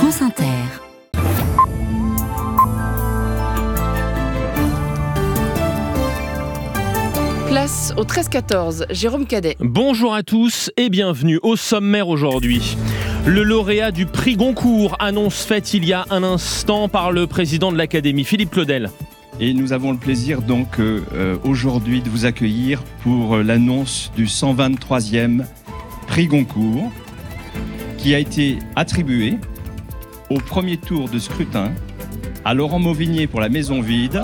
France Inter. Place au 13-14, Jérôme Cadet. Bonjour à tous et bienvenue au sommaire aujourd'hui. Le lauréat du prix Goncourt, annonce faite il y a un instant par le président de l'Académie, Philippe Claudel. Et nous avons le plaisir donc aujourd'hui de vous accueillir pour l'annonce du 123e prix Goncourt qui a été attribué au premier tour de scrutin à Laurent Mauvigné pour La Maison Vide.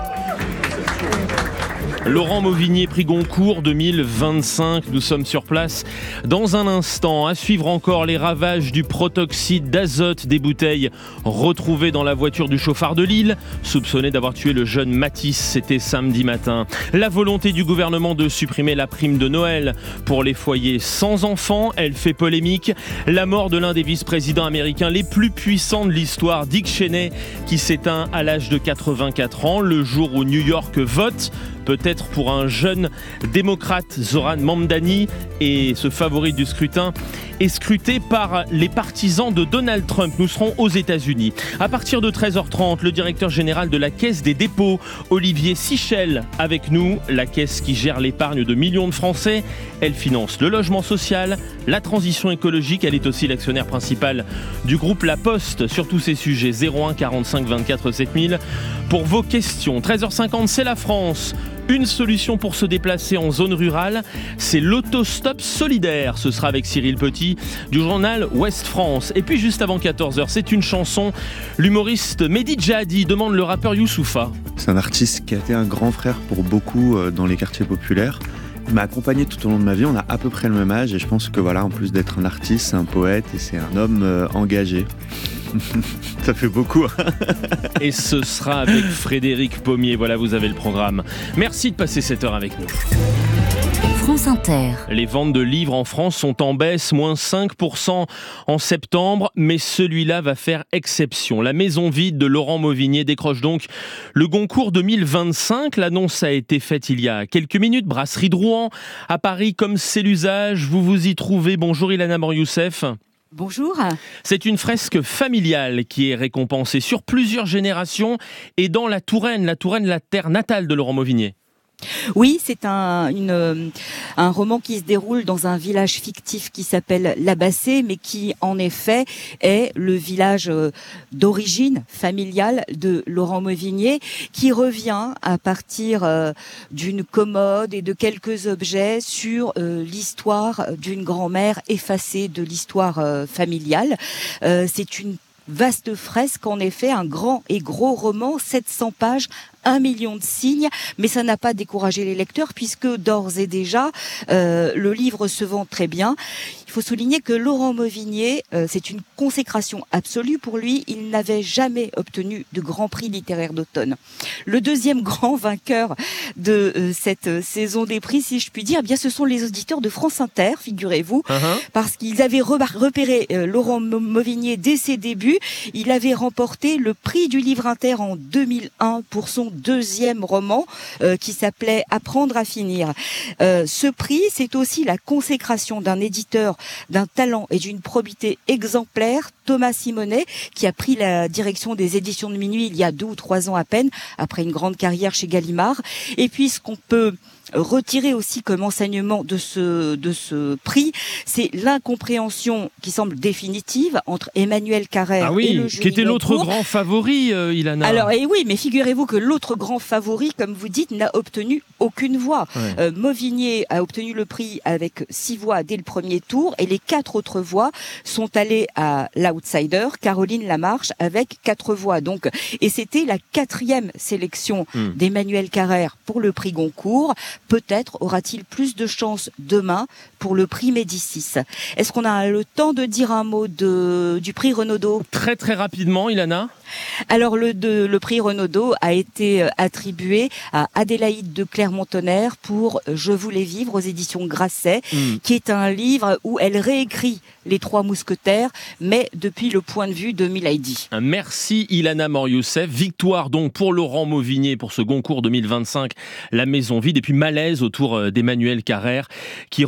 Laurent Mauvigné, prix Goncourt 2025. Nous sommes sur place dans un instant. À suivre encore les ravages du protoxyde d'azote des bouteilles retrouvées dans la voiture du chauffard de Lille, soupçonné d'avoir tué le jeune Matisse. C'était samedi matin. La volonté du gouvernement de supprimer la prime de Noël pour les foyers sans enfants, elle fait polémique. La mort de l'un des vice-présidents américains les plus puissants de l'histoire, Dick Cheney, qui s'éteint à l'âge de 84 ans, le jour où New York vote. Peut-être pour un jeune démocrate, Zoran Mamdani, et ce favori du scrutin est scruté par les partisans de Donald Trump. Nous serons aux États-Unis. À partir de 13h30, le directeur général de la Caisse des dépôts, Olivier Sichel, avec nous. La caisse qui gère l'épargne de millions de Français. Elle finance le logement social, la transition écologique. Elle est aussi l'actionnaire principal du groupe La Poste sur tous ces sujets. 01 45 24 7000 pour vos questions. 13h50, c'est la France. Une solution pour se déplacer en zone rurale, c'est l'autostop solidaire. Ce sera avec Cyril Petit du journal Ouest France. Et puis juste avant 14h, c'est une chanson. L'humoriste Mehdi Djahadi demande le rappeur Youssoupha. C'est un artiste qui a été un grand frère pour beaucoup dans les quartiers populaires. Il m'a accompagné tout au long de ma vie, on a à peu près le même âge et je pense que voilà, en plus d'être un artiste, c'est un poète et c'est un homme engagé. Ça fait beaucoup. Et ce sera avec Frédéric Pommier. Voilà, vous avez le programme. Merci de passer cette heure avec nous. France Inter. Les ventes de livres en France sont en baisse, moins 5% en septembre, mais celui-là va faire exception. La Maison Vide de Laurent Mauvigné décroche donc le Goncourt 2025. L'annonce a été faite il y a quelques minutes. Brasserie de Rouen, à Paris, comme c'est l'usage, vous vous y trouvez. Bonjour Ilana Mor-Youssef. Bonjour. C'est une fresque familiale qui est récompensée sur plusieurs générations et dans la Touraine, la terre natale de Laurent Mauvigné. Oui, c'est un roman qui se déroule dans un village fictif qui s'appelle Labassé, mais qui en effet est le village d'origine familiale de Laurent Mauvigné, qui revient à partir d'une commode et de quelques objets sur l'histoire d'une grand-mère effacée de l'histoire familiale. C'est une vaste fresque, en effet, un grand et gros roman, 700 pages, 1 million de signes, mais ça n'a pas découragé les lecteurs puisque d'ores et déjà, le livre se vend très bien. Il faut souligner que Laurent Mauvigné, c'est une consécration absolue pour lui. Il n'avait jamais obtenu de grand prix littéraire d'automne. Le deuxième grand vainqueur de cette saison des prix, si je puis dire, eh bien, ce sont les auditeurs de France Inter, figurez-vous, parce qu'ils avaient repéré Laurent Mauvigné dès ses débuts. Il avait remporté le prix du Livre Inter en 2001 pour son deuxième roman qui s'appelait Apprendre à finir. Ce prix, c'est aussi la consécration d'un éditeur d'un talent et d'une probité exemplaire, Thomas Simonet, qui a pris la direction des éditions de Minuit il y a 2 ou 3 ans à peine, après une grande carrière chez Gallimard. Et puis ce qu'on peut retirer aussi comme enseignement de ce prix, c'est l'incompréhension qui semble définitive entre Emmanuel Carrère et le jury qui était l'autre Goncourt. grand favori, Ilana. Alors, oui, mais figurez-vous que l'autre grand favori, comme vous dites, n'a obtenu aucune voix. Ouais. Mauvigné a obtenu le prix avec 6 voix dès le premier tour et les 4 autres voix sont allées à l'outsider, Caroline Lamarche, avec 4 voix. Donc, et c'était la 4e sélection d'Emmanuel Carrère pour le prix Goncourt. Peut-être aura-t-il plus de chance demain pour le prix Médicis. Est-ce qu'on a le temps de dire un mot du prix Renaudot ? Très très rapidement, Ilana. Alors le prix Renaudot a été attribué à Adélaïde de Clermont-Tonnerre pour Je voulais vivre aux éditions Grasset, qui est un livre où elle réécrit les 3 mousquetaires, mais depuis le point de vue de Milady. Merci Ilana Mor-Youssef. Victoire donc pour Laurent Mauvigné pour ce Goncourt 2025, La Maison Vide, et puis malaise autour d'Emmanuel Carrère, qui repart donc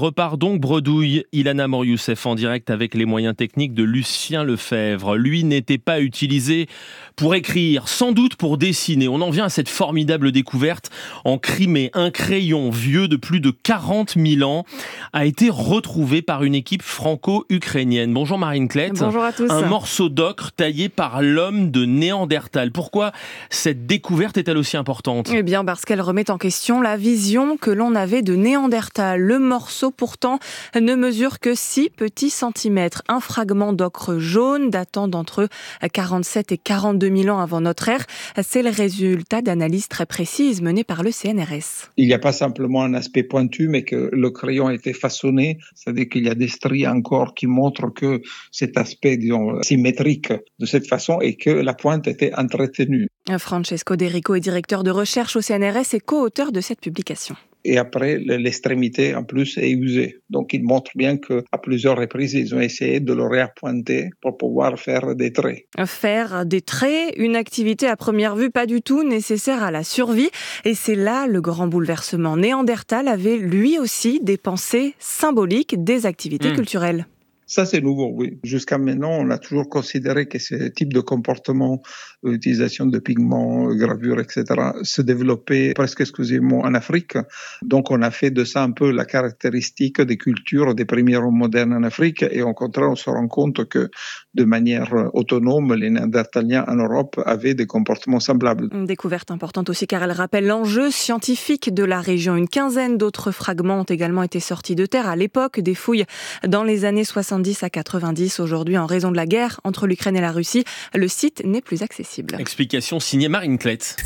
donc bredouille. Ilana Mor-Youssef en direct avec les moyens techniques de Lucien Lefebvre. Lui n'était pas utilisé pour écrire, sans doute pour dessiner. On en vient à cette formidable découverte. En Crimée, un crayon vieux de plus de 40 000 ans a été retrouvé par une équipe franco-ukrainienne. Bonjour Marine Klett. Bonjour à tous. Un morceau d'ocre taillé par l'homme de Néandertal. Pourquoi cette découverte est-elle aussi importante ? Eh bien parce qu'elle remet en question la vision que l'on avait de Néandertal. Le morceau pourtant ne mesure que 6 petits centimètres. Un fragment d'ocre jaune datant d'entre 47 et 42 000 ans avant notre ère. C'est le résultat d'analyses très précises menées par le CNRS. Il n'y a pas simplement un aspect pointu, mais que le crayon a été façonné, c'est-à-dire qu'il y a des stries encore qui montrent que cet aspect, disons, symétrique de cette façon et que la pointe était entretenue. Francesco De Rico est directeur de recherche au CNRS et co-auteur de cette publication. Et après, l'extrémité, en plus, est usée. Donc, il montre bien qu'à plusieurs reprises, ils ont essayé de le réappointer pour pouvoir faire des traits. Faire des traits, une activité à première vue pas du tout nécessaire à la survie. Et c'est là le grand bouleversement. Néandertal avait lui aussi des pensées symboliques, des activités culturelles. Ça, c'est nouveau, oui. Jusqu'à maintenant, on a toujours considéré que ce type de comportement, utilisation de pigments, gravures, etc., se développait presque exclusivement en Afrique. Donc, on a fait de ça un peu la caractéristique des cultures des premiers hommes modernes en Afrique. Et au contraire, on se rend compte que de manière autonome, les Néandertaliens en Europe avaient des comportements semblables. Une découverte importante aussi car elle rappelle l'enjeu scientifique de la région. Une quinzaine d'autres fragments ont également été sortis de terre à l'époque des fouilles dans les années 70 à 90. Aujourd'hui, en raison de la guerre entre l'Ukraine et la Russie, le site n'est plus accessible. Explication signée Marine Klett.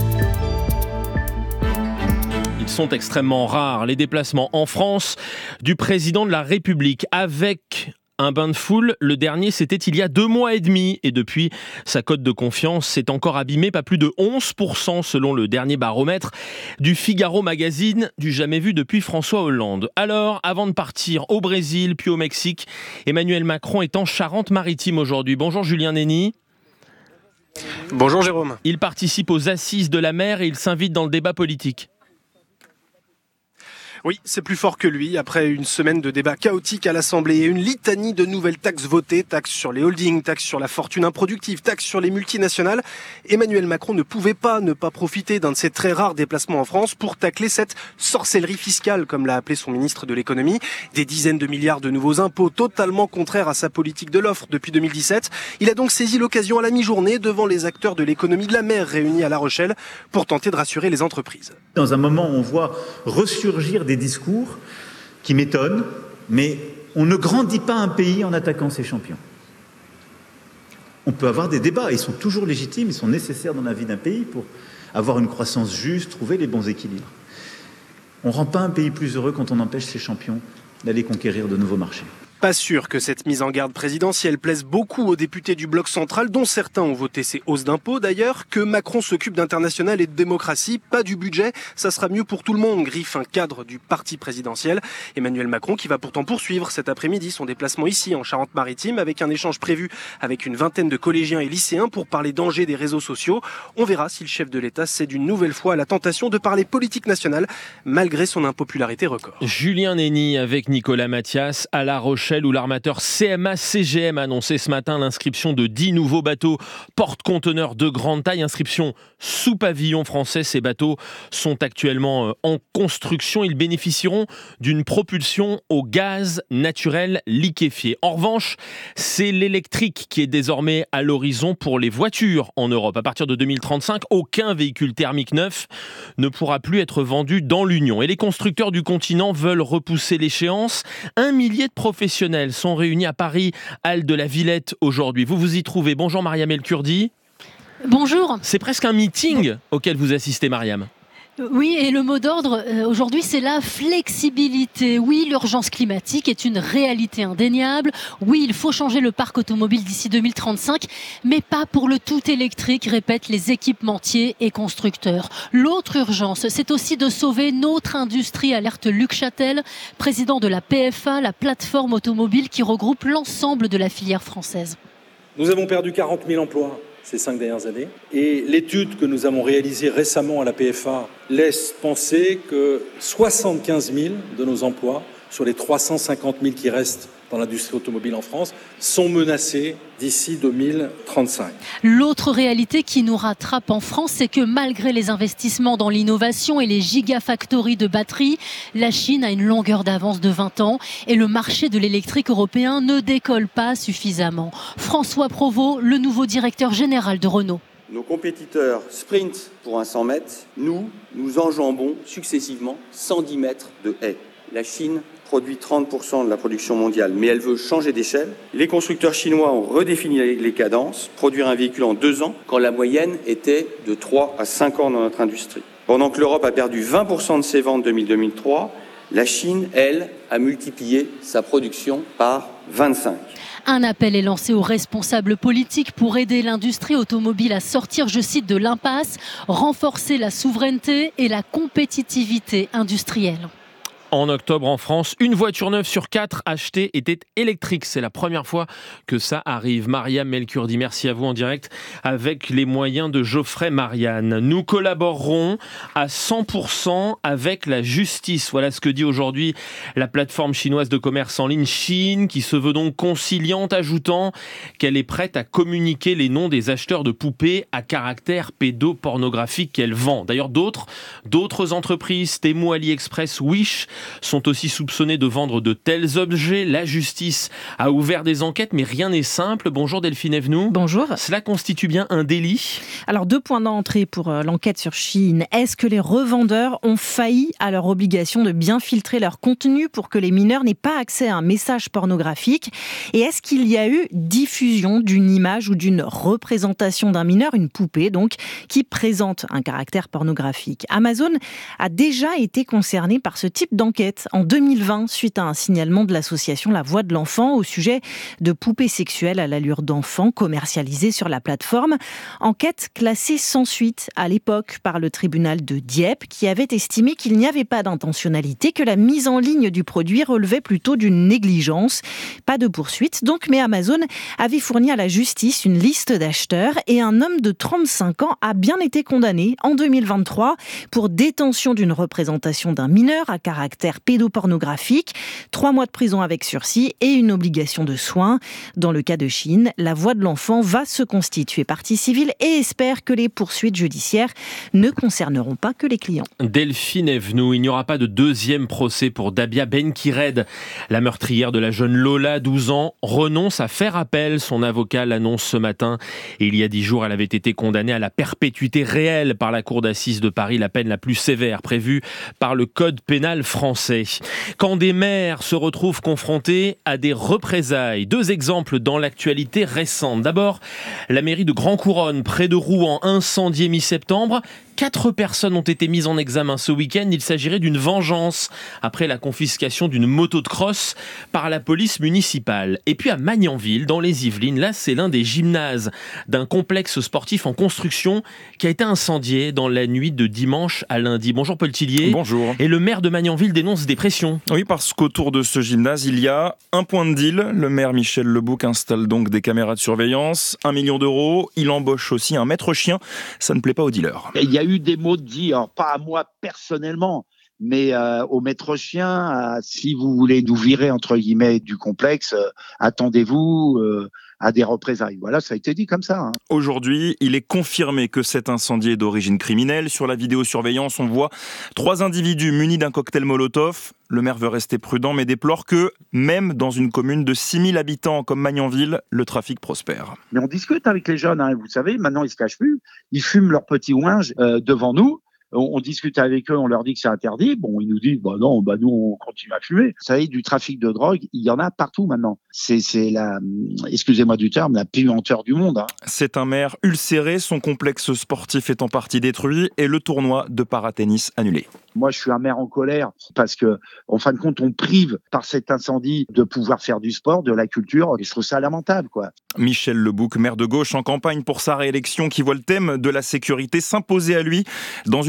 Ils sont extrêmement rares, les déplacements en France du président de la République avec un bain de foule. Le dernier, c'était il y a 2 mois et demi. Et depuis, sa cote de confiance s'est encore abîmée, pas plus de 11% selon le dernier baromètre du Figaro Magazine, du jamais vu depuis François Hollande. Alors, avant de partir au Brésil, puis au Mexique, Emmanuel Macron est en Charente-Maritime aujourd'hui. Bonjour Julien Nény. Bonjour Jérôme. Il participe aux Assises de la mer et il s'invite dans le débat politique. Oui, c'est plus fort que lui. Après une semaine de débats chaotiques à l'Assemblée et une litanie de nouvelles taxes votées, taxes sur les holdings, taxes sur la fortune improductive, taxes sur les multinationales, Emmanuel Macron ne pouvait pas ne pas profiter d'un de ses très rares déplacements en France pour tacler cette sorcellerie fiscale, comme l'a appelé son ministre de l'économie. Des dizaines de milliards de nouveaux impôts totalement contraires à sa politique de l'offre depuis 2017. Il a donc saisi l'occasion à la mi-journée devant les acteurs de l'économie de la mer réunis à La Rochelle pour tenter de rassurer les entreprises. Dans un moment où on voit ressurgir des discours qui m'étonnent, mais on ne grandit pas un pays en attaquant ses champions. On peut avoir des débats, ils sont toujours légitimes, ils sont nécessaires dans la vie d'un pays pour avoir une croissance juste, trouver les bons équilibres. On ne rend pas un pays plus heureux quand on empêche ses champions d'aller conquérir de nouveaux marchés. Pas sûr que cette mise en garde présidentielle plaise beaucoup aux députés du bloc central, dont certains ont voté ces hausses d'impôts d'ailleurs. Que Macron s'occupe d'international et de démocratie, pas du budget, ça sera mieux pour tout le monde, griffe un cadre du parti présidentiel. Emmanuel Macron qui va pourtant poursuivre cet après-midi son déplacement ici en Charente-Maritime avec un échange prévu avec une vingtaine de collégiens et lycéens pour parler dangers des réseaux sociaux. On verra si le chef de l'État cède une nouvelle fois à la tentation de parler politique nationale malgré son impopularité record. Julien Nény avec Nicolas Mathias à La Rochelle, où l'armateur CMA-CGM a annoncé ce matin l'inscription de 10 nouveaux bateaux porte-conteneurs de grande taille, inscription sous pavillon français. Ces bateaux sont actuellement en construction. Ils bénéficieront d'une propulsion au gaz naturel liquéfié. En revanche, c'est l'électrique qui est désormais à l'horizon pour les voitures en Europe. À partir de 2035, aucun véhicule thermique neuf ne pourra plus être vendu dans l'Union. Et les constructeurs du continent veulent repousser l'échéance. 1 millier de professionnels sont réunis à Paris, Halles de la Villette aujourd'hui. Vous vous y trouvez. Bonjour Mariam El Kurdi. Bonjour. C'est presque un meeting auquel vous assistez, Mariam. Oui, et le mot d'ordre aujourd'hui, c'est la flexibilité. Oui, l'urgence climatique est une réalité indéniable. Oui, il faut changer le parc automobile d'ici 2035, mais pas pour le tout électrique, répètent les équipementiers et constructeurs. L'autre urgence, c'est aussi de sauver notre industrie, alerte Luc Châtel, président de la PFA, la plateforme automobile qui regroupe l'ensemble de la filière française. Nous avons perdu 40 000 emplois ces 5 dernières années. Et l'étude que nous avons réalisée récemment à la PFA laisse penser que 75 000 de nos emplois sur les 350 000 qui restent dans l'industrie automobile en France, sont menacés d'ici 2035. L'autre réalité qui nous rattrape en France, c'est que malgré les investissements dans l'innovation et les gigafactories de batteries, la Chine a une longueur d'avance de 20 ans et le marché de l'électrique européen ne décolle pas suffisamment. François Provost, le nouveau directeur général de Renault. Nos compétiteurs sprintent pour un 100 mètres, nous enjambons successivement 110 mètres de haies. La Chine produit 30% de la production mondiale, mais elle veut changer d'échelle. Les constructeurs chinois ont redéfini les cadences, produire un véhicule en 2 ans, quand la moyenne était de 3 à 5 ans dans notre industrie. Pendant que l'Europe a perdu 20% de ses ventes 2003, la Chine, elle, a multiplié sa production par 25. Un appel est lancé aux responsables politiques pour aider l'industrie automobile à sortir, je cite, de l'impasse, renforcer la souveraineté et la compétitivité industrielle. En octobre, en France, une voiture neuve sur 4 achetée était électrique. C'est la première fois que ça arrive. Mariam Melkurdi, merci à vous en direct avec les moyens de Geoffrey Marianne. Nous collaborerons à 100% avec la justice. Voilà ce que dit aujourd'hui la plateforme chinoise de commerce en ligne Shein, qui se veut donc conciliante, ajoutant qu'elle est prête à communiquer les noms des acheteurs de poupées à caractère pédopornographique qu'elle vend. D'ailleurs, d'autres entreprises, Temu, AliExpress, Wish, sont aussi soupçonnés de vendre de tels objets. La justice a ouvert des enquêtes, mais rien n'est simple. Bonjour Delphine Evenou. Bonjour. Cela constitue bien un délit ? Alors 2 points d'entrée pour l'enquête sur Shein. Est-ce que les revendeurs ont failli à leur obligation de bien filtrer leur contenu pour que les mineurs n'aient pas accès à un message pornographique ? Et est-ce qu'il y a eu diffusion d'une image ou d'une représentation d'un mineur, une poupée donc, qui présente un caractère pornographique ? Amazon a déjà été concerné par ce type d'enquête en 2020 suite à un signalement de l'association La Voix de l'Enfant au sujet de poupées sexuelles à l'allure d'enfants commercialisées sur la plateforme. Enquête classée sans suite à l'époque par le tribunal de Dieppe qui avait estimé qu'il n'y avait pas d'intentionnalité, que la mise en ligne du produit relevait plutôt d'une négligence. Pas de poursuite donc, mais Amazon avait fourni à la justice une liste d'acheteurs et un homme de 35 ans a bien été condamné en 2023 pour détention d'une représentation d'un mineur à caractère pédopornographique, 3 mois de prison avec sursis et une obligation de soins. Dans le cas de Shein, La Voix de l'Enfant va se constituer partie civile et espère que les poursuites judiciaires ne concerneront pas que les clients. Delphine Evenou, il n'y aura pas de deuxième procès pour Dabia Benkired. La meurtrière de la jeune Lola, 12 ans, renonce à faire appel. Son avocat l'annonce ce matin. Et il y a 10 jours, elle avait été condamnée à la perpétuité réelle par la cour d'assises de Paris, la peine la plus sévère prévue par le code pénal français. Quand des maires se retrouvent confrontés à des représailles. 2 exemples dans l'actualité récente. D'abord, la mairie de Grand Couronne, près de Rouen, incendiée mi-septembre. 4 personnes ont été mises en examen ce week-end. Il s'agirait d'une vengeance après la confiscation d'une moto de cross par la police municipale. Et puis à Magnanville, dans les Yvelines, là c'est l'un des gymnases d'un complexe sportif en construction qui a été incendié dans la nuit de dimanche à lundi. Bonjour Paul Tillier. Bonjour. Et le maire de Magnanville dénonce des pressions. Oui, parce qu'autour de ce gymnase, il y a un point de deal. Le maire Michel Lebouc installe donc des caméras de surveillance, 1 million d'euros. Il embauche aussi un maître chien. Ça ne plaît pas aux dealers. Il y a eu des mots dits, alors pas à moi personnellement, mais au maître chien, si vous voulez nous virer entre guillemets du complexe, attendez-vous à des représailles. Voilà, ça a été dit comme ça. Hein. Aujourd'hui, il est confirmé que cet incendie est d'origine criminelle. Sur la vidéosurveillance, on voit 3 individus munis d'un cocktail Molotov. Le maire veut rester prudent, mais déplore que, même dans une commune de 6000 habitants comme Magnanville, le trafic prospère. Mais on discute avec les jeunes, hein, vous savez, maintenant ils se cachent plus. Ils fument leur petit ouinge devant nous. On discute avec eux, on leur dit que c'est interdit. Bon, ils nous disent, non, nous, on continue à fumer. Vous savez, du trafic de drogue, il y en a partout maintenant. C'est la, excusez-moi du terme, la puanteur du monde. Hein. C'est un maire ulcéré, son complexe sportif est en partie détruit et le tournoi de paratennis annulé. Moi, je suis un maire en colère parce que, en fin de compte, on prive par cet incendie de pouvoir faire du sport, de la culture. Et je trouve ça lamentable, quoi. Michel Lebouc, maire de gauche en campagne pour sa réélection, qui voit le thème de la sécurité s'imposer à lui dans une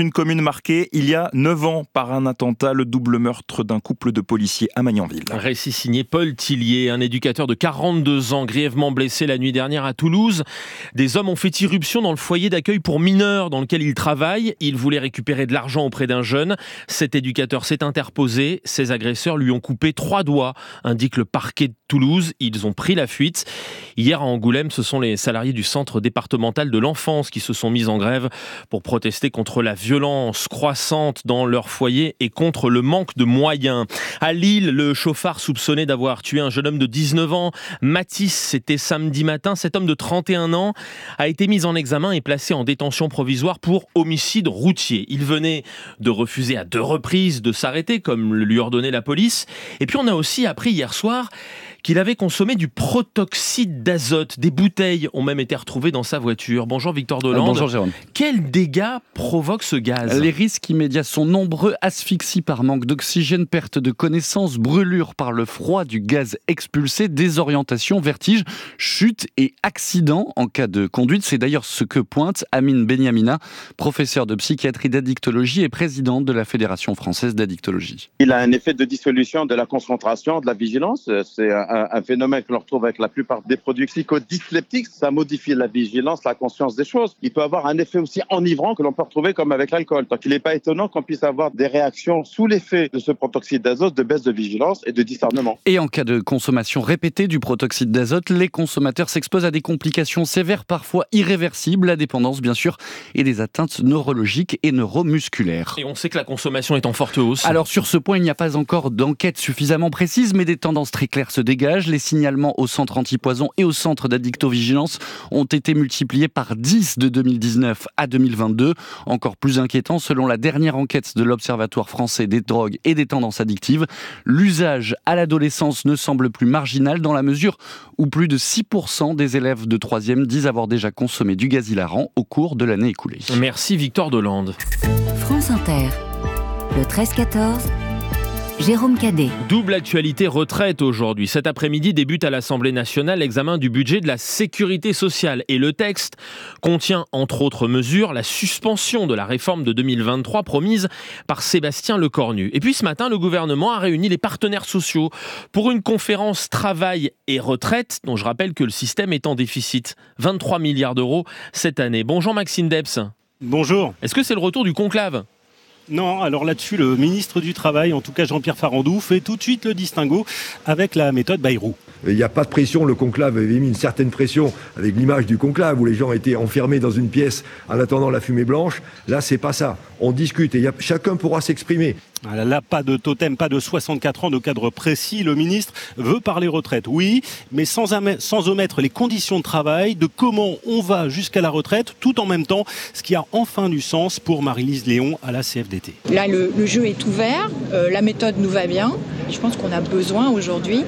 une commune marquée il y a 9 ans par un attentat, le double meurtre d'un couple de policiers à Magnanville. Un récit signé Paul Tillier, un éducateur de 42 ans, grièvement blessé la nuit dernière à Toulouse. Des hommes ont fait irruption dans le foyer d'accueil pour mineurs dans lequel il travaille. Il voulait récupérer de l'argent auprès d'un jeune. Cet éducateur s'est interposé. Ses agresseurs lui ont coupé 3 doigts, indique le parquet de Toulouse. Ils ont pris la fuite. Hier à Angoulême, ce sont les salariés du centre départemental de l'enfance qui se sont mis en grève pour protester contre la violence croissante dans leur foyer et contre le manque de moyens. À Lille, le chauffard soupçonné d'avoir tué un jeune homme de 19 ans, Mathis, c'était samedi matin. Cet homme de 31 ans a été mis en examen et placé en détention provisoire pour homicide routier. Il venait de refuser à 2 reprises de s'arrêter, comme le lui ordonnait la police. Et puis on a aussi appris hier soir qu'il avait consommé du protoxyde d'azote. Des bouteilles ont même été retrouvées dans sa voiture. Bonjour Victor Delande. Bonjour Jérôme. Quels dégâts provoque ce gaz ? Les risques immédiats sont nombreux. Asphyxie par manque d'oxygène, perte de connaissance, brûlure par le froid du gaz expulsé, désorientation, vertige, chute et accident en cas de conduite. C'est d'ailleurs ce que pointe Amine Benyamina, professeur de psychiatrie d'addictologie et présidente de la Fédération française d'addictologie. Il a un effet de dissolution de la concentration, de la vigilance. C'est un phénomène que l'on retrouve avec la plupart des produits psychodysleptiques. Ça modifie la vigilance, la conscience des choses. Il peut avoir un effet aussi enivrant que l'on peut retrouver comme avec l'alcool. Donc il n'est pas étonnant qu'on puisse avoir des réactions sous l'effet de ce protoxyde d'azote, de baisse de vigilance et de discernement. Et en cas de consommation répétée du protoxyde d'azote, les consommateurs s'exposent à des complications sévères, parfois irréversibles, la dépendance bien sûr, et des atteintes neurologiques et neuromusculaires. Et on sait que la consommation est en forte hausse. Alors sur ce point, il n'y a pas encore d'enquête suffisamment précise, mais des tendances très claires se dégagent. Les signalements au centre antipoison et au centre d'addictovigilance ont été multipliés par 10 de 2019 à 2022. Encore plus inquiétant, selon la dernière enquête de l'Observatoire français des drogues et des tendances addictives, l'usage à l'adolescence ne semble plus marginal dans la mesure où plus de 6% des élèves de 3e disent avoir déjà consommé du gaz hilarant au cours de l'année écoulée. Merci Victor Delande. France Inter, le 13-14, Jérôme Cadet. Double actualité retraite aujourd'hui. Cet après-midi débute à l'Assemblée nationale l'examen du budget de la sécurité sociale. Et le texte contient, entre autres mesures, la suspension de la réforme de 2023 promise par Sébastien Lecornu. Et puis ce matin, le gouvernement a réuni les partenaires sociaux pour une conférence travail et retraite, dont je rappelle que le système est en déficit. 23 milliards d'euros cette année. Bonjour Maxime Debs. Bonjour. Est-ce que c'est le retour du conclave ? Non, alors là-dessus, le ministre du Travail, en tout cas Jean-Pierre Farandou, fait tout de suite le distinguo avec la méthode Bayrou. Il n'y a pas de pression, le conclave avait mis une certaine pression avec l'image du conclave où les gens étaient enfermés dans une pièce en attendant la fumée blanche. Là, c'est pas ça. On discute et chacun pourra s'exprimer. Là, pas de totem, pas de 64 ans de cadre précis. Le ministre veut parler retraite, oui, mais sans omettre les conditions de travail, de comment on va jusqu'à la retraite, tout en même temps, ce qui a enfin du sens pour Marie-Lise Léon à la CFDT. Là, le jeu est ouvert, la méthode nous va bien. Je pense qu'on a besoin aujourd'hui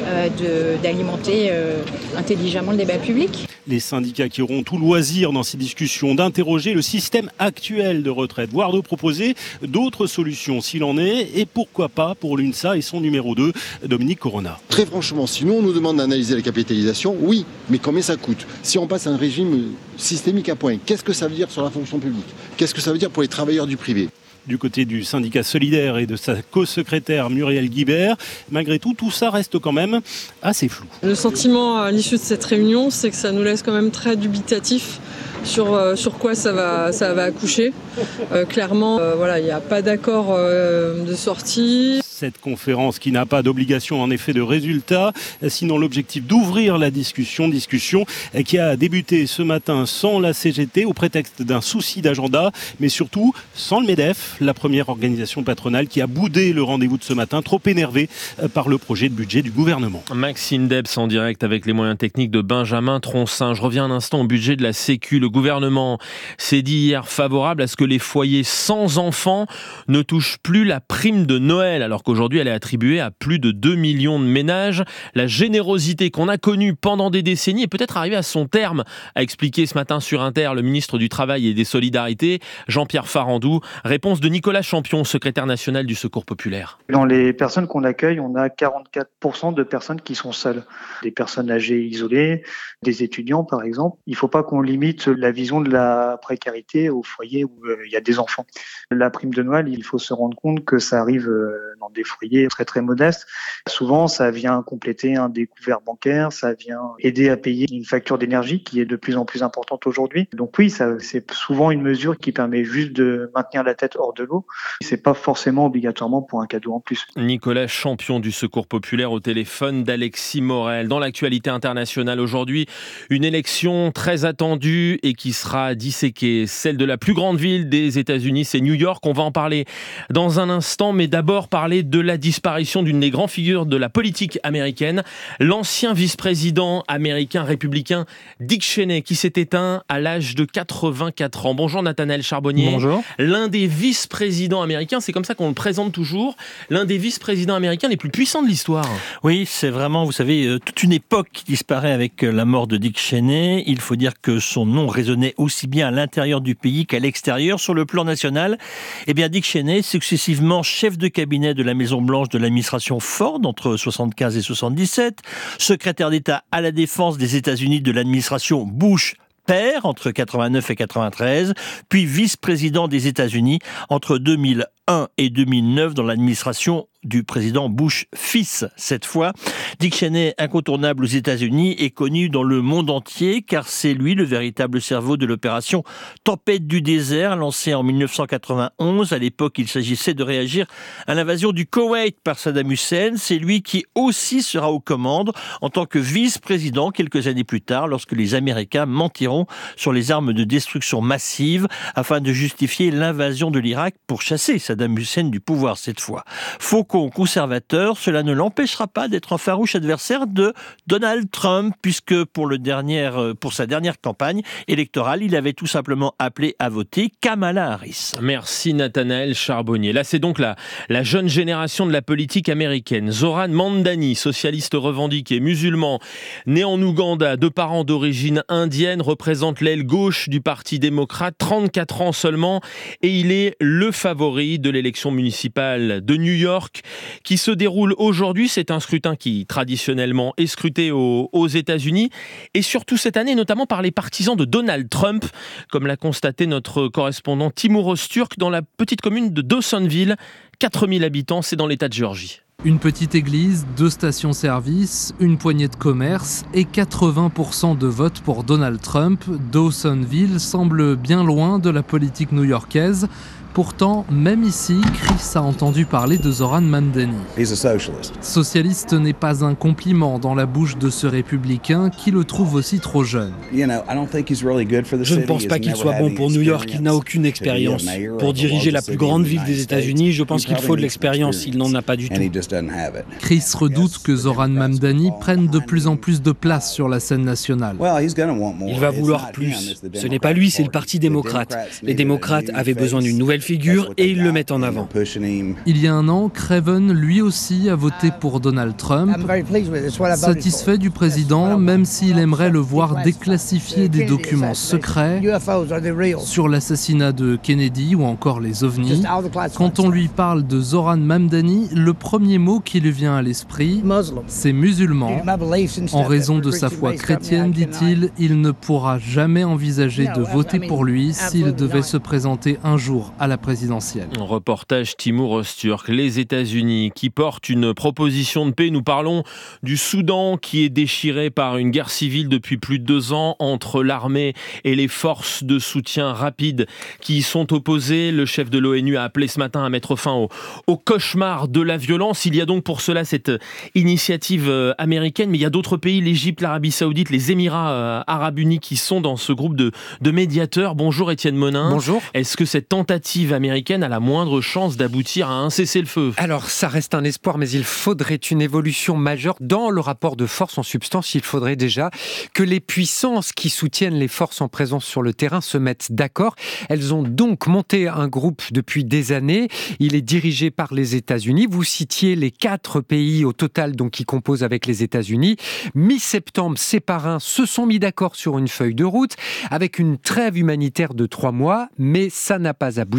d'alimenter intelligemment le débat public. Les syndicats qui auront tout loisir dans ces discussions d'interroger le système actuel de retraite, voire de proposer d'autres solutions s'il en est, et pourquoi pas pour l'UNSA et son numéro 2, Dominique Corona. Très franchement, si nous on nous demande d'analyser la capitalisation, oui, mais combien ça coûte ? Si on passe à un régime systémique à point, qu'est-ce que ça veut dire sur la fonction publique ? Qu'est-ce que ça veut dire pour les travailleurs du privé ? Du côté du syndicat solidaire et de sa co-secrétaire Muriel Guibert, malgré tout, tout ça reste quand même assez flou. Le sentiment à l'issue de cette réunion, c'est que ça nous laisse quand même très dubitatifs sur quoi ça va accoucher. Clairement, il n'y a pas d'accord de sortie. Cette conférence qui n'a pas d'obligation en effet de résultat, sinon l'objectif d'ouvrir la discussion qui a débuté ce matin sans la CGT au prétexte d'un souci d'agenda, mais surtout sans le MEDEF, la première organisation patronale qui a boudé le rendez-vous de ce matin, trop énervée par le projet de budget du gouvernement. Maxime Debs en direct avec les moyens techniques de Benjamin Troncin. Je reviens un instant au budget de la Sécu. Le gouvernement s'est dit hier favorable à ce que les foyers sans enfants ne touchent plus la prime de Noël, alors qu'aujourd'hui elle est attribuée à plus de 2 millions de ménages. La générosité qu'on a connue pendant des décennies est peut-être arrivée à son terme, a expliqué ce matin sur Inter le ministre du Travail et des Solidarités, Jean-Pierre Farandou. Réponse de Nicolas Champion, secrétaire national du Secours populaire. Dans les personnes qu'on accueille, on a 44% de personnes qui sont seules. Des personnes âgées isolées, des étudiants par exemple. Il ne faut pas qu'on limite la vision de la précarité au foyer où il y a des enfants. La prime de Noël, il faut se rendre compte que ça arrive dans des foyers très très modestes. Souvent, ça vient compléter un découvert bancaire, ça vient aider à payer une facture d'énergie qui est de plus en plus importante aujourd'hui. Donc oui, c'est souvent une mesure qui permet juste de maintenir la tête hors de l'eau. C'est pas forcément obligatoirement pour un cadeau en plus. Nicolas, champion du secours populaire au téléphone d'Alexis Morel. Dans l'actualité internationale aujourd'hui, une élection très attendue et qui sera disséquée. Celle de la plus grande ville des États-Unis, c'est New York. On va en parler dans un instant, mais d'abord parler de la disparition d'une des grandes figures de la politique américaine, l'ancien vice-président américain républicain Dick Cheney, qui s'est éteint à l'âge de 84 ans. Bonjour Nathanaël Charbonnier. Bonjour. L'un des vice-présidents américains, c'est comme ça qu'on le présente toujours, l'un des vice-présidents américains les plus puissants de l'histoire. Oui, c'est vraiment, vous savez, toute une époque qui disparaît avec la mort de Dick Cheney. Il faut dire que son nom résonnait aussi bien à l'intérieur du pays qu'à l'extérieur. Sur le plan national, eh bien Dick Cheney, successivement chef de cabinet de la Maison-Blanche de l'administration Ford entre 1975 et 1977, secrétaire d'État à la défense des États-Unis de l'administration Bush père entre 89 et 93, puis vice-président des États-Unis entre 2001 et 2009 dans l'administration du président Bush fils. Cette fois, Dick Cheney, incontournable aux États-Unis, est connu dans le monde entier car c'est lui le véritable cerveau de l'opération Tempête du désert lancée en 1991. À l'époque, il s'agissait de réagir à l'invasion du Koweït par Saddam Hussein. C'est lui qui aussi sera aux commandes en tant que vice-président quelques années plus tard lorsque les Américains mentiront sur les armes de destruction massive afin de justifier l'invasion de l'Irak pour chasser Saddam Hussein du pouvoir cette fois. Faucon conservateur, cela ne l'empêchera pas d'être un farouche adversaire de Donald Trump, puisque pour sa dernière campagne électorale, il avait tout simplement appelé à voter Kamala Harris. Merci Nathanaël Charbonnier. Là, c'est donc la jeune génération de la politique américaine. Zoran Mandani, socialiste revendiqué, musulman, né en Ouganda, de parents d'origine indienne, représente l'aile gauche du Parti démocrate, 34 ans seulement, et il est le favori de l'élection municipale de New York qui se déroule aujourd'hui. C'est un scrutin qui, traditionnellement, est scruté aux États-Unis et surtout cette année, notamment par les partisans de Donald Trump, comme l'a constaté notre correspondant Timur Öztürk dans la petite commune de Dawsonville. 4000 habitants, c'est dans l'État de Géorgie. Une petite église, 2 stations-service, une poignée de commerces et 80% de vote pour Donald Trump. Dawsonville semble bien loin de la politique new-yorkaise. Pourtant, même ici, Chris a entendu parler de Zoran Mandani. Socialiste n'est pas un compliment dans la bouche de ce républicain qui le trouve aussi trop jeune. Je ne pense pas qu'il soit bon pour New York, il n'a aucune expérience. Pour diriger la plus grande ville des États-Unis, je pense qu'il faut de l'expérience, il n'en a pas du tout. Chris redoute que Zoran Mandani prenne de plus en plus de place sur la scène nationale. Il va vouloir plus. Ce n'est pas lui, c'est le Parti démocrate. Les démocrates avaient besoin d'une nouvelle figure et ils le mettent en avant. Il y a un an, Craven, lui aussi, a voté pour Donald Trump. Satisfait du président, même s'il aimerait le voir déclassifier des documents secrets sur l'assassinat de Kennedy ou encore les ovnis. Quand on lui parle de Zoran Mamdani, le premier mot qui lui vient à l'esprit, c'est musulman. En raison de sa foi chrétienne, dit-il, il ne pourra jamais envisager de voter pour lui s'il devait se présenter un jour à la présidentielle. Reportage Timur Öztürk. Les États-Unis qui portent une proposition de paix. Nous parlons du Soudan qui est déchiré par une guerre civile depuis plus de 2 ans entre l'armée et les forces de soutien rapide qui y sont opposées. Le chef de l'ONU a appelé ce matin à mettre fin au cauchemar de la violence. Il y a donc pour cela cette initiative américaine, mais il y a d'autres pays, l'Égypte, l'Arabie Saoudite, les Émirats Arabes Unis qui sont dans ce groupe de médiateurs. Bonjour Étienne Monin. Bonjour. Est-ce que cette tentative américaine a la moindre chance d'aboutir à un cessez-le-feu? Alors, ça reste un espoir, mais il faudrait une évolution majeure dans le rapport de force. En substance, il faudrait déjà que les puissances qui soutiennent les forces en présence sur le terrain se mettent d'accord. Elles ont donc monté un groupe depuis des années. Il est dirigé par les États-Unis. Vous citiez les 4 pays au total donc, qui composent avec les États-Unis. Mi-septembre, ces parrains se sont mis d'accord sur une feuille de route avec une trêve humanitaire de 3 mois, mais ça n'a pas abouti.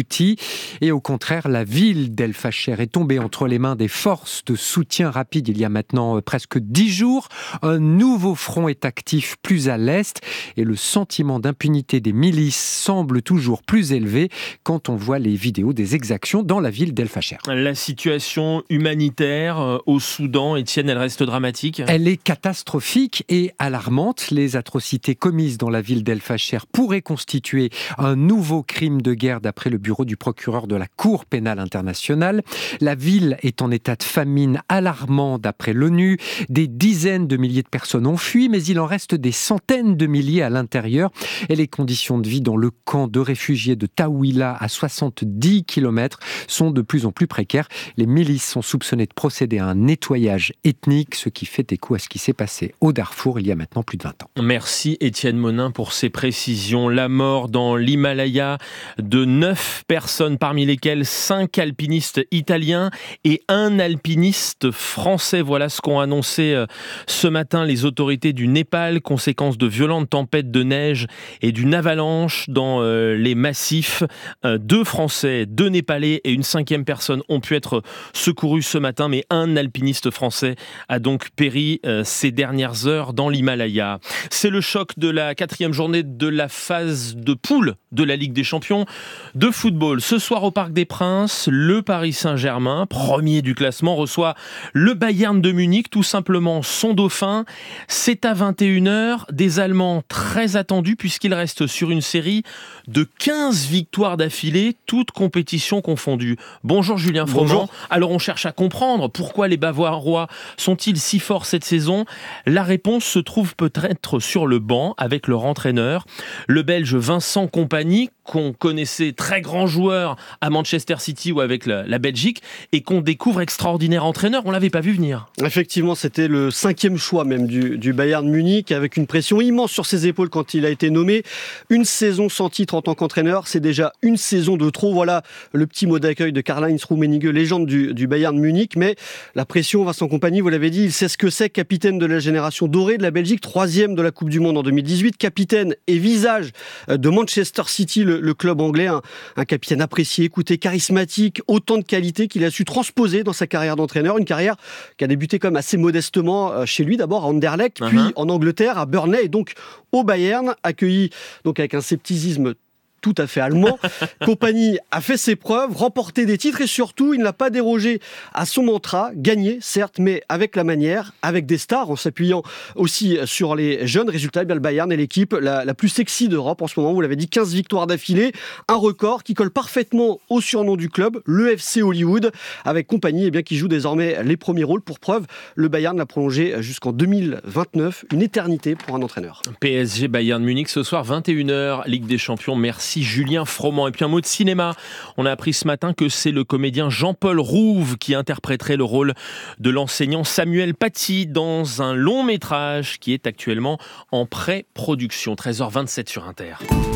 abouti. Et au contraire, la ville d'El Fasher est tombée entre les mains des forces de soutien rapide il y a maintenant presque 10 jours. Un nouveau front est actif plus à l'est et le sentiment d'impunité des milices semble toujours plus élevé quand on voit les vidéos des exactions dans la ville d'El Fasher. La situation humanitaire au Soudan, Étienne, elle reste dramatique. Elle est catastrophique et alarmante. Les atrocités commises dans la ville d'El Fasher pourraient constituer un nouveau crime de guerre d'après le bureau du procureur de la Cour pénale internationale. La ville est en état de famine alarmant d'après l'ONU. Des dizaines de milliers de personnes ont fui, mais il en reste des centaines de milliers à l'intérieur. Et les conditions de vie dans le camp de réfugiés de Taouila, à 70 km, sont de plus en plus précaires. Les milices sont soupçonnées de procéder à un nettoyage ethnique, ce qui fait écho à ce qui s'est passé au Darfour il y a maintenant plus de 20 ans. Merci Étienne Monin pour ces précisions. La mort dans l'Himalaya de 9 personnes, parmi lesquelles 5 alpinistes italiens et 1 alpiniste français. Voilà ce qu'ont annoncé ce matin les autorités du Népal, conséquence de violentes tempêtes de neige et d'une avalanche dans les massifs. 2 Français, 2 Népalais et une 5e personne ont pu être secourus ce matin, mais 1 alpiniste français a donc péri ces dernières heures dans l'Himalaya. C'est le choc de la 4e journée de la phase de poule de la Ligue des Champions de football. Ce soir au Parc des Princes, le Paris Saint-Germain, premier du classement, reçoit le Bayern de Munich, tout simplement son dauphin. C'est à 21h, des Allemands très attendus puisqu'ils restent sur une série de 15 victoires d'affilée, toutes compétitions confondues. Bonjour Julien Froment. Bonjour. Alors on cherche à comprendre pourquoi les Bavarois sont-ils si forts cette saison. La réponse se trouve peut-être sur le banc avec leur entraîneur, le Belge Vincent Kompany, qu'on connaissait très grand joueur à Manchester City ou avec la Belgique, et qu'on découvre extraordinaire entraîneur. On ne l'avait pas vu venir. Effectivement, c'était le 5e choix même du Bayern Munich, avec une pression immense sur ses épaules quand il a été nommé. Une saison sans titre en tant qu'entraîneur, c'est déjà une saison de trop. Voilà le petit mot d'accueil de Karl-Heinz Rummenigge, légende du Bayern Munich. Mais la pression, Vincent Kompany, vous l'avez dit, il sait ce que c'est, capitaine de la génération dorée de la Belgique, 3e de la Coupe du Monde en 2018, capitaine et visage de Manchester City, le club anglais, un capitaine apprécié, écouté, charismatique, autant de qualités qu'il a su transposer dans sa carrière d'entraîneur, une carrière qui a débuté comme assez modestement chez lui, d'abord à Anderlecht, puis en Angleterre, à Burnley, et donc au Bayern, accueilli donc avec un scepticisme tout à fait allemand. Kompany a fait ses preuves, remporté des titres et surtout, il n'a pas dérogé à son mantra, gagner certes, mais avec la manière, avec des stars, en s'appuyant aussi sur les jeunes. Résultat, le Bayern est l'équipe la plus sexy d'Europe en ce moment, vous l'avez dit, 15 victoires d'affilée, un record qui colle parfaitement au surnom du club, le FC Hollywood, avec Kompany qui joue désormais les premiers rôles. Pour preuve, le Bayern l'a prolongé jusqu'en 2029, une éternité pour un entraîneur. PSG Bayern Munich ce soir, 21h, Ligue des Champions. Merci Julien Froment. Et puis un mot de cinéma. On a appris ce matin que c'est le comédien Jean-Paul Rouve qui interpréterait le rôle de l'enseignant Samuel Paty dans un long métrage qui est actuellement en pré-production. 13h27 sur Inter.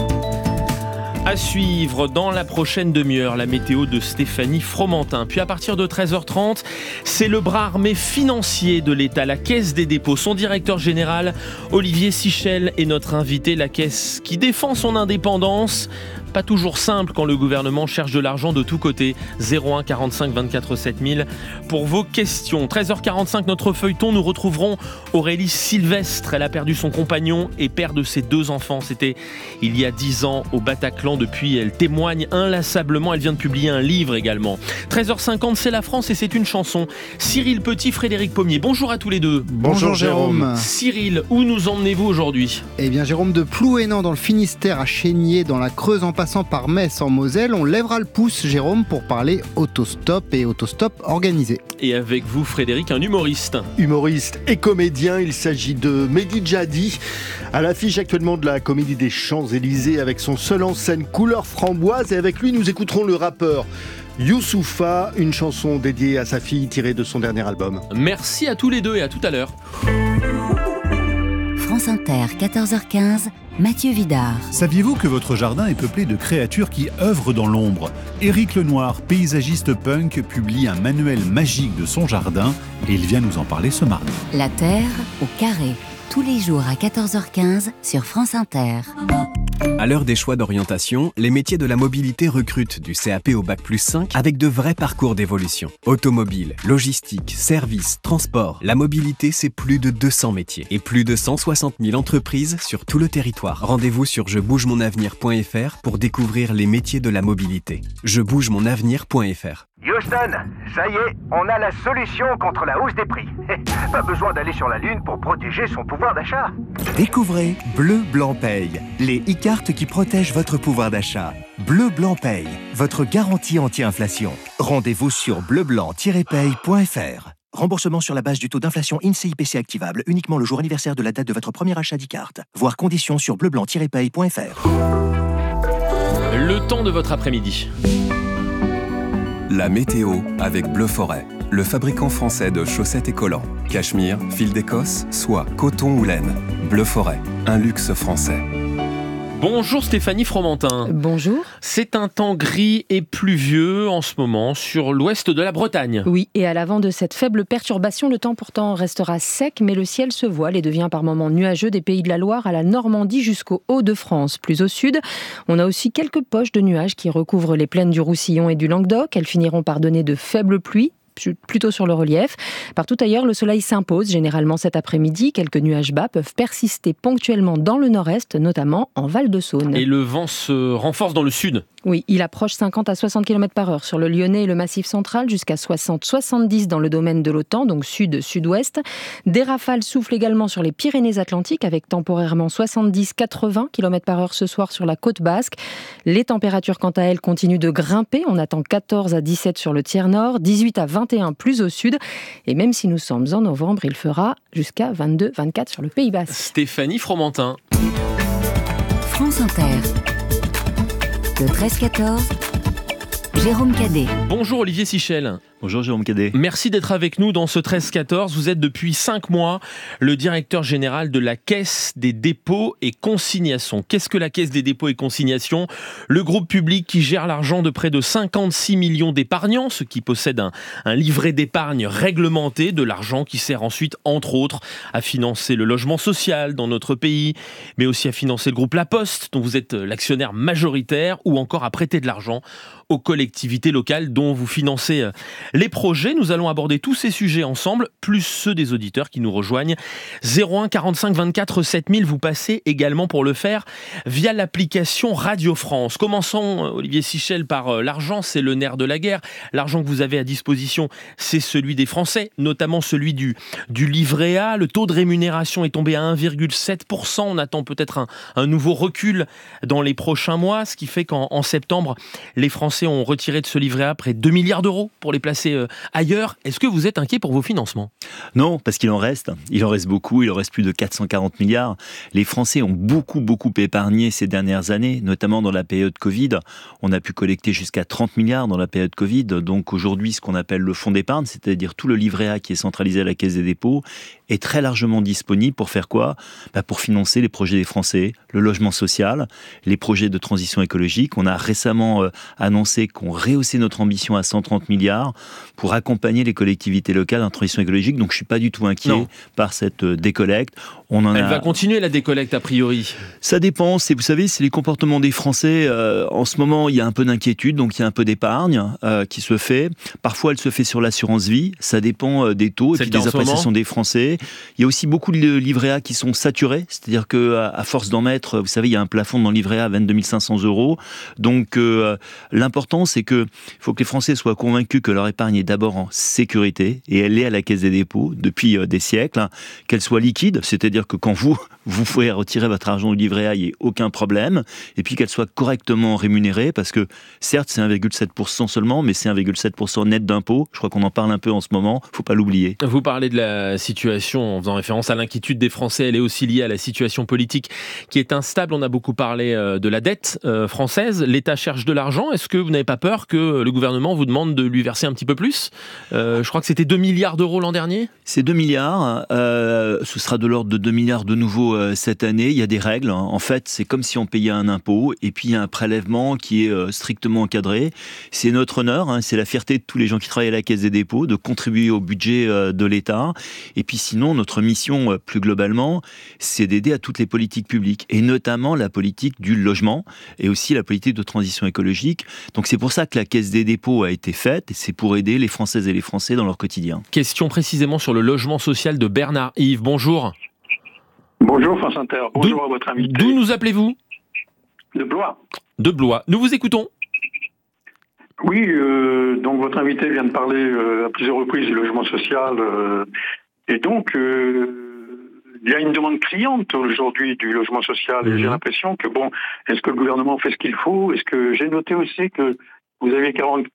À suivre dans la prochaine demi-heure, la météo de Stéphanie Fromentin. Puis à partir de 13h30, c'est le bras armé financier de l'État, la Caisse des dépôts. Son directeur général, Olivier Sichel, est notre invité. La Caisse qui défend son indépendance. Pas toujours simple quand le gouvernement cherche de l'argent de tous côtés. 01 45 24 7000 pour vos questions. 13h45, notre feuilleton, nous retrouverons Aurélie Sylvestre. Elle a perdu son compagnon et père de ses 2 enfants. C'était il y a 10 ans au Bataclan. Depuis, elle témoigne inlassablement. Elle vient de publier un livre également. 13h50, c'est la France et c'est une chanson. Cyril Petit, Frédéric Pommier. Bonjour à tous les deux. Bonjour Jérôme. Cyril, où nous emmenez-vous aujourd'hui ? Eh bien Jérôme, de Plouénan dans le Finistère à Chénier dans la Creuse en passant par Metz en Moselle, on lèvera le pouce, Jérôme, pour parler autostop et autostop organisé. Et avec vous, Frédéric, un humoriste. Humoriste et comédien, il s'agit de Mehdi Jadi, à l'affiche actuellement de la Comédie des Champs-Élysées avec son seul en scène couleur framboise. Et avec lui, nous écouterons le rappeur Youssoupha, une chanson dédiée à sa fille tirée de son dernier album. Merci à tous les deux et à tout à l'heure. France Inter, 14h15, Mathieu Vidard. Saviez-vous que votre jardin est peuplé de créatures qui œuvrent dans l'ombre ? Éric Lenoir, paysagiste punk, publie un manuel magique de son jardin et il vient nous en parler ce mardi. La Terre au carré, tous les jours à 14h15 sur France Inter. À l'heure des choix d'orientation, les métiers de la mobilité recrutent du CAP au Bac+5 avec de vrais parcours d'évolution. Automobile, logistique, services, transport. La mobilité, c'est plus de 200 métiers et plus de 160 000 entreprises sur tout le territoire. Rendez-vous sur jebougemonavenir.fr pour découvrir les métiers de la mobilité. jebougemonavenir.fr. Houston, ça y est, on a la solution contre la hausse des prix. Pas besoin d'aller sur la Lune pour protéger son pouvoir d'achat. Découvrez Bleu Blanc Paye, les e-cartes qui protègent votre pouvoir d'achat. Bleu Blanc Paye, votre garantie anti-inflation. Rendez-vous sur bleublanc-paye.fr. Remboursement sur la base du taux d'inflation INSEE-IPC activable uniquement le jour anniversaire de la date de votre premier achat d'e-carte. Voir conditions sur bleublanc-paye.fr. Le temps de votre après-midi. La météo avec Bleu Forêt, le fabricant français de chaussettes et collants. Cachemire, fil d'Écosse, soie, coton ou laine. Bleu Forêt, un luxe français. Bonjour Stéphanie Fromentin. Bonjour. C'est un temps gris et pluvieux en ce moment sur l'ouest de la Bretagne. Oui, et à l'avant de cette faible perturbation, le temps pourtant restera sec, mais le ciel se voile et devient par moments nuageux des Pays de la Loire à la Normandie jusqu'au Hauts-de-France. Plus au sud, on a aussi quelques poches de nuages qui recouvrent les plaines du Roussillon et du Languedoc. Elles finiront par donner de faibles pluies, plutôt sur le relief. Partout ailleurs, le soleil s'impose généralement cet après-midi. Quelques nuages bas peuvent persister ponctuellement dans le nord-est, notamment en Val-de-Saône. Et le vent se renforce dans le sud. Oui, il approche 50 à 60 km/h sur le Lyonnais et le Massif central, jusqu'à 60-70 dans le domaine de l'OTAN, donc sud-sud-ouest. Des rafales soufflent également sur les Pyrénées-Atlantiques, avec temporairement 70-80 km/h ce soir sur la côte basque. Les températures, quant à elles, continuent de grimper. On attend 14 à 17 sur le tiers nord, 18 à 21 plus au sud. Et même si nous sommes en novembre, il fera jusqu'à 22-24 sur le Pays basque. Stéphanie Fromentin. France Inter. Le 13-14, Jérôme Cadet. Bonjour Olivier Sichel. Bonjour Jérôme Cadet. Merci d'être avec nous dans ce 13-14. Vous êtes depuis 5 mois le directeur général de la Caisse des dépôts et consignations. Qu'est-ce que la Caisse des dépôts et consignations ? Le groupe public qui gère l'argent de près de 56 millions d'épargnants, ceux qui possèdent un livret d'épargne réglementé, de l'argent qui sert ensuite, entre autres, à financer le logement social dans notre pays, mais aussi à financer le groupe La Poste, dont vous êtes l'actionnaire majoritaire, ou encore à prêter de l'argent aux collectivités locales dont vous financez les projets. Nous allons aborder tous ces sujets ensemble, plus ceux des auditeurs qui nous rejoignent. 01 45 24 7000, vous passez également pour le faire via l'application Radio France. Commençons, Olivier Sichel, par l'argent, c'est le nerf de la guerre. L'argent que vous avez à disposition, c'est celui des Français, notamment celui du livret A. Le taux de rémunération est tombé à 1,7%. On attend peut-être un nouveau recul dans les prochains mois, ce qui fait qu'en septembre, les Français ont retiré de ce livret A près de 2 milliards d'euros pour les placer ailleurs. Est-ce que vous êtes inquiet pour vos financements ? Non, parce qu'il en reste. Il en reste beaucoup. Il en reste plus de 440 milliards. Les Français ont beaucoup épargné ces dernières années, notamment dans la période Covid. On a pu collecter jusqu'à 30 milliards dans la période Covid. Donc aujourd'hui, ce qu'on appelle le fonds d'épargne, c'est-à-dire tout le livret A qui est centralisé à la Caisse des dépôts, est très largement disponible pour faire quoi ? Pour financer les projets des Français, le logement social, les projets de transition écologique. On a récemment annoncé qu'on rehaussait notre ambition à 130 milliards pour accompagner les collectivités locales en transition écologique. Donc je ne suis pas du tout inquiet par cette décollecte. Elle va continuer la décollecte a priori. Ça dépend. Vous savez, c'est les comportements des Français. En ce moment, il y a un peu d'inquiétude, donc il y a un peu d'épargne qui se fait. Parfois, elle se fait sur l'assurance vie. Ça dépend des taux et puis des appréciations des Français. Il y a aussi beaucoup de livrets A qui sont saturés. C'est-à-dire qu'à force d'en mettre, vous savez, il y a un plafond dans le livret A à 22 500 euros. Donc l'important, c'est qu'il faut que les Français soient convaincus que leur épargne est d'abord en sécurité, et elle est à la Caisse des dépôts depuis des siècles, qu'elle soit liquide, c'est-à-dire que quand vous pouvez retirer votre argent du livret A, il n'y a aucun problème, et puis qu'elle soit correctement rémunérée, parce que certes c'est 1,7% seulement, mais c'est 1,7% net d'impôt. Je crois qu'on en parle un peu en ce moment, il ne faut pas l'oublier. Vous parlez de la situation en faisant référence à l'inquiétude des Français, elle est aussi liée à la situation politique qui est instable. On a beaucoup parlé de la dette française, l'État cherche de l'argent. Est-ce que vous n'avez pas peur que le gouvernement vous demande de lui verser un petit peu plus ? Je crois que c'était 2 milliards d'euros l'an dernier. C'est 2 milliards, ce sera de l'ordre de 2 milliards de nouveau cette année. Il y a des règles, en fait c'est comme si on payait un impôt, et puis il y a un prélèvement qui est strictement encadré. C'est notre honneur, c'est la fierté de tous les gens qui travaillent à la Caisse des dépôts de contribuer au budget de l'État. Et puis sinon, notre mission, plus globalement, c'est d'aider à toutes les politiques publiques, et notamment la politique du logement, et aussi la politique de transition écologique. Donc c'est pour ça que la Caisse des dépôts a été faite, et c'est pour aider les Françaises et les Français dans leur quotidien. Question précisément sur le logement social de Bernard Yves. Bonjour. Bonjour France Inter, bonjour à votre invité. D'où nous appelez-vous ? De Blois. De Blois. Nous vous écoutons. Oui, donc votre invité vient de parler à plusieurs reprises du logement social. Et donc, il y a une demande criante aujourd'hui du logement social. Et j'ai l'impression que, est-ce que le gouvernement fait ce qu'il faut ? Est-ce que j'ai noté aussi que vous avez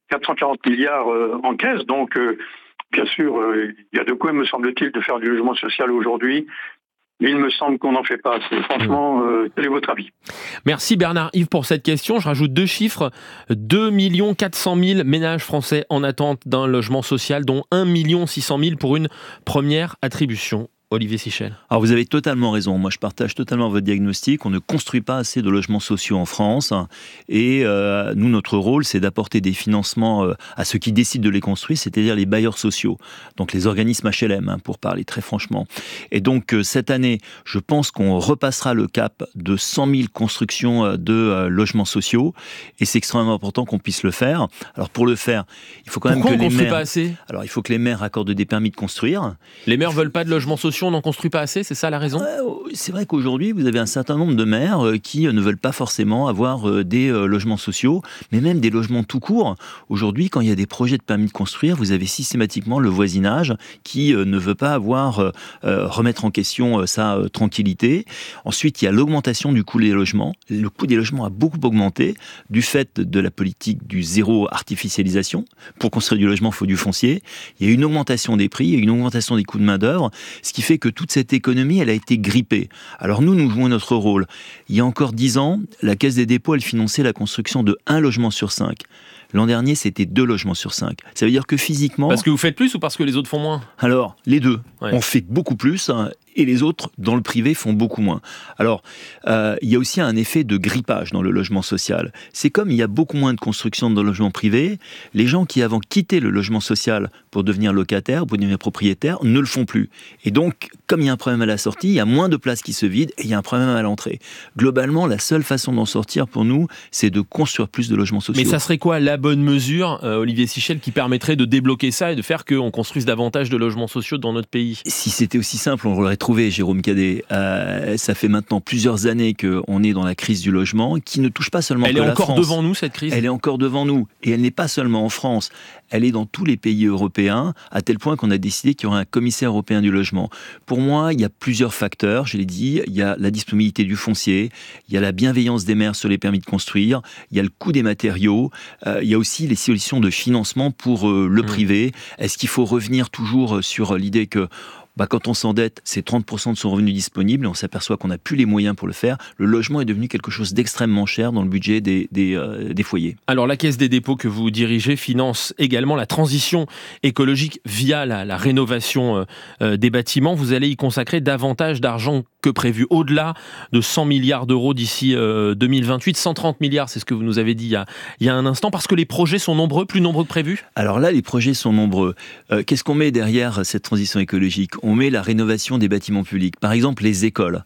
440 milliards en caisse. Donc, bien sûr, il y a de quoi, me semble-t-il, de faire du logement social aujourd'hui. Il me semble qu'on n'en fait pas assez. Franchement, quel est votre avis ? Merci Bernard Yves pour cette question. Je rajoute 2 chiffres. 2 400 000 ménages français en attente d'un logement social, dont 1 600 000 pour une première attribution. Olivier Sichel. Alors vous avez totalement raison, moi je partage totalement votre diagnostic, on ne construit pas assez de logements sociaux en France et nous notre rôle c'est d'apporter des financements à ceux qui décident de les construire, c'est-à-dire les bailleurs sociaux, donc les organismes HLM pour parler très franchement. Et donc cette année je pense qu'on repassera le cap de 100 000 constructions de logements sociaux et c'est extrêmement important qu'on puisse le faire. Alors pour le faire, il faut quand même que les maires... pas assez ? Alors il faut que les maires accordent des permis de construire. Les maires veulent pas de logements sociaux, on n'en construit pas assez, c'est ça la raison ? C'est vrai qu'aujourd'hui, vous avez un certain nombre de maires qui ne veulent pas forcément avoir des logements sociaux, mais même des logements tout court. Aujourd'hui, quand il y a des projets de permis de construire, vous avez systématiquement le voisinage qui ne veut pas remettre en question sa tranquillité. Ensuite, il y a l'augmentation du coût des logements. Le coût des logements a beaucoup augmenté du fait de la politique du zéro artificialisation. Pour construire du logement, il faut du foncier. Il y a une augmentation des prix, il y a une augmentation des coûts de main-d'œuvre, ce qui fait que toute cette économie, elle a été grippée. Alors nous jouons notre rôle. Il y a encore 10 ans, la Caisse des dépôts, elle finançait la construction de 1 logement sur 5. L'an dernier, c'était 2 logements sur 5. Ça veut dire que physiquement... Parce que vous faites plus ou parce que les autres font moins ? Alors, les deux. Ouais. On fait beaucoup plus et les autres, dans le privé, font beaucoup moins. Alors, il y a aussi un effet de grippage dans le logement social. C'est comme il y a beaucoup moins de construction dans le logement privé, les gens qui avant quittaient le logement social pour devenir locataires, pour devenir propriétaires, ne le font plus. Et donc, comme il y a un problème à la sortie, il y a moins de places qui se vident et il y a un problème à l'entrée. Globalement, la seule façon d'en sortir pour nous, c'est de construire plus de logements sociaux. Mais ça serait quoi la bonne mesure, Olivier Sichel, qui permettrait de débloquer ça et de faire qu'on construise davantage de logements sociaux dans notre pays ? Si c'était aussi simple, on l'aurait trouvé, Jérôme Cadet. Ça fait maintenant plusieurs années qu'on est dans la crise du logement, qui ne touche pas seulement que la France. Elle est encore devant nous, cette crise ? Elle est encore devant nous. Et elle n'est pas seulement en France. Elle est dans tous les pays européens, à tel point qu'on a décidé qu'il y aurait un commissaire européen du logement. Pour moi, il y a plusieurs facteurs, je l'ai dit. Il y a la disponibilité du foncier, il y a la bienveillance des maires sur les permis de construire, il y a le coût des matériaux, il y a aussi les solutions de financement pour le privé. Est-ce qu'il faut revenir toujours sur l'idée que quand on s'endette, c'est 30% de son revenu disponible et on s'aperçoit qu'on n'a plus les moyens pour le faire. Le logement est devenu quelque chose d'extrêmement cher dans le budget des foyers. Alors la Caisse des dépôts que vous dirigez finance également la transition écologique via la rénovation des bâtiments. Vous allez y consacrer davantage d'argent que prévu, au-delà de 100 milliards d'euros d'ici 2028. 130 milliards, c'est ce que vous nous avez dit il y a un instant, parce que les projets sont nombreux, plus nombreux que prévu ? Alors là, les projets sont nombreux. Qu'est-ce qu'on met derrière cette transition écologique ? On met la rénovation des bâtiments publics. Par exemple, les écoles.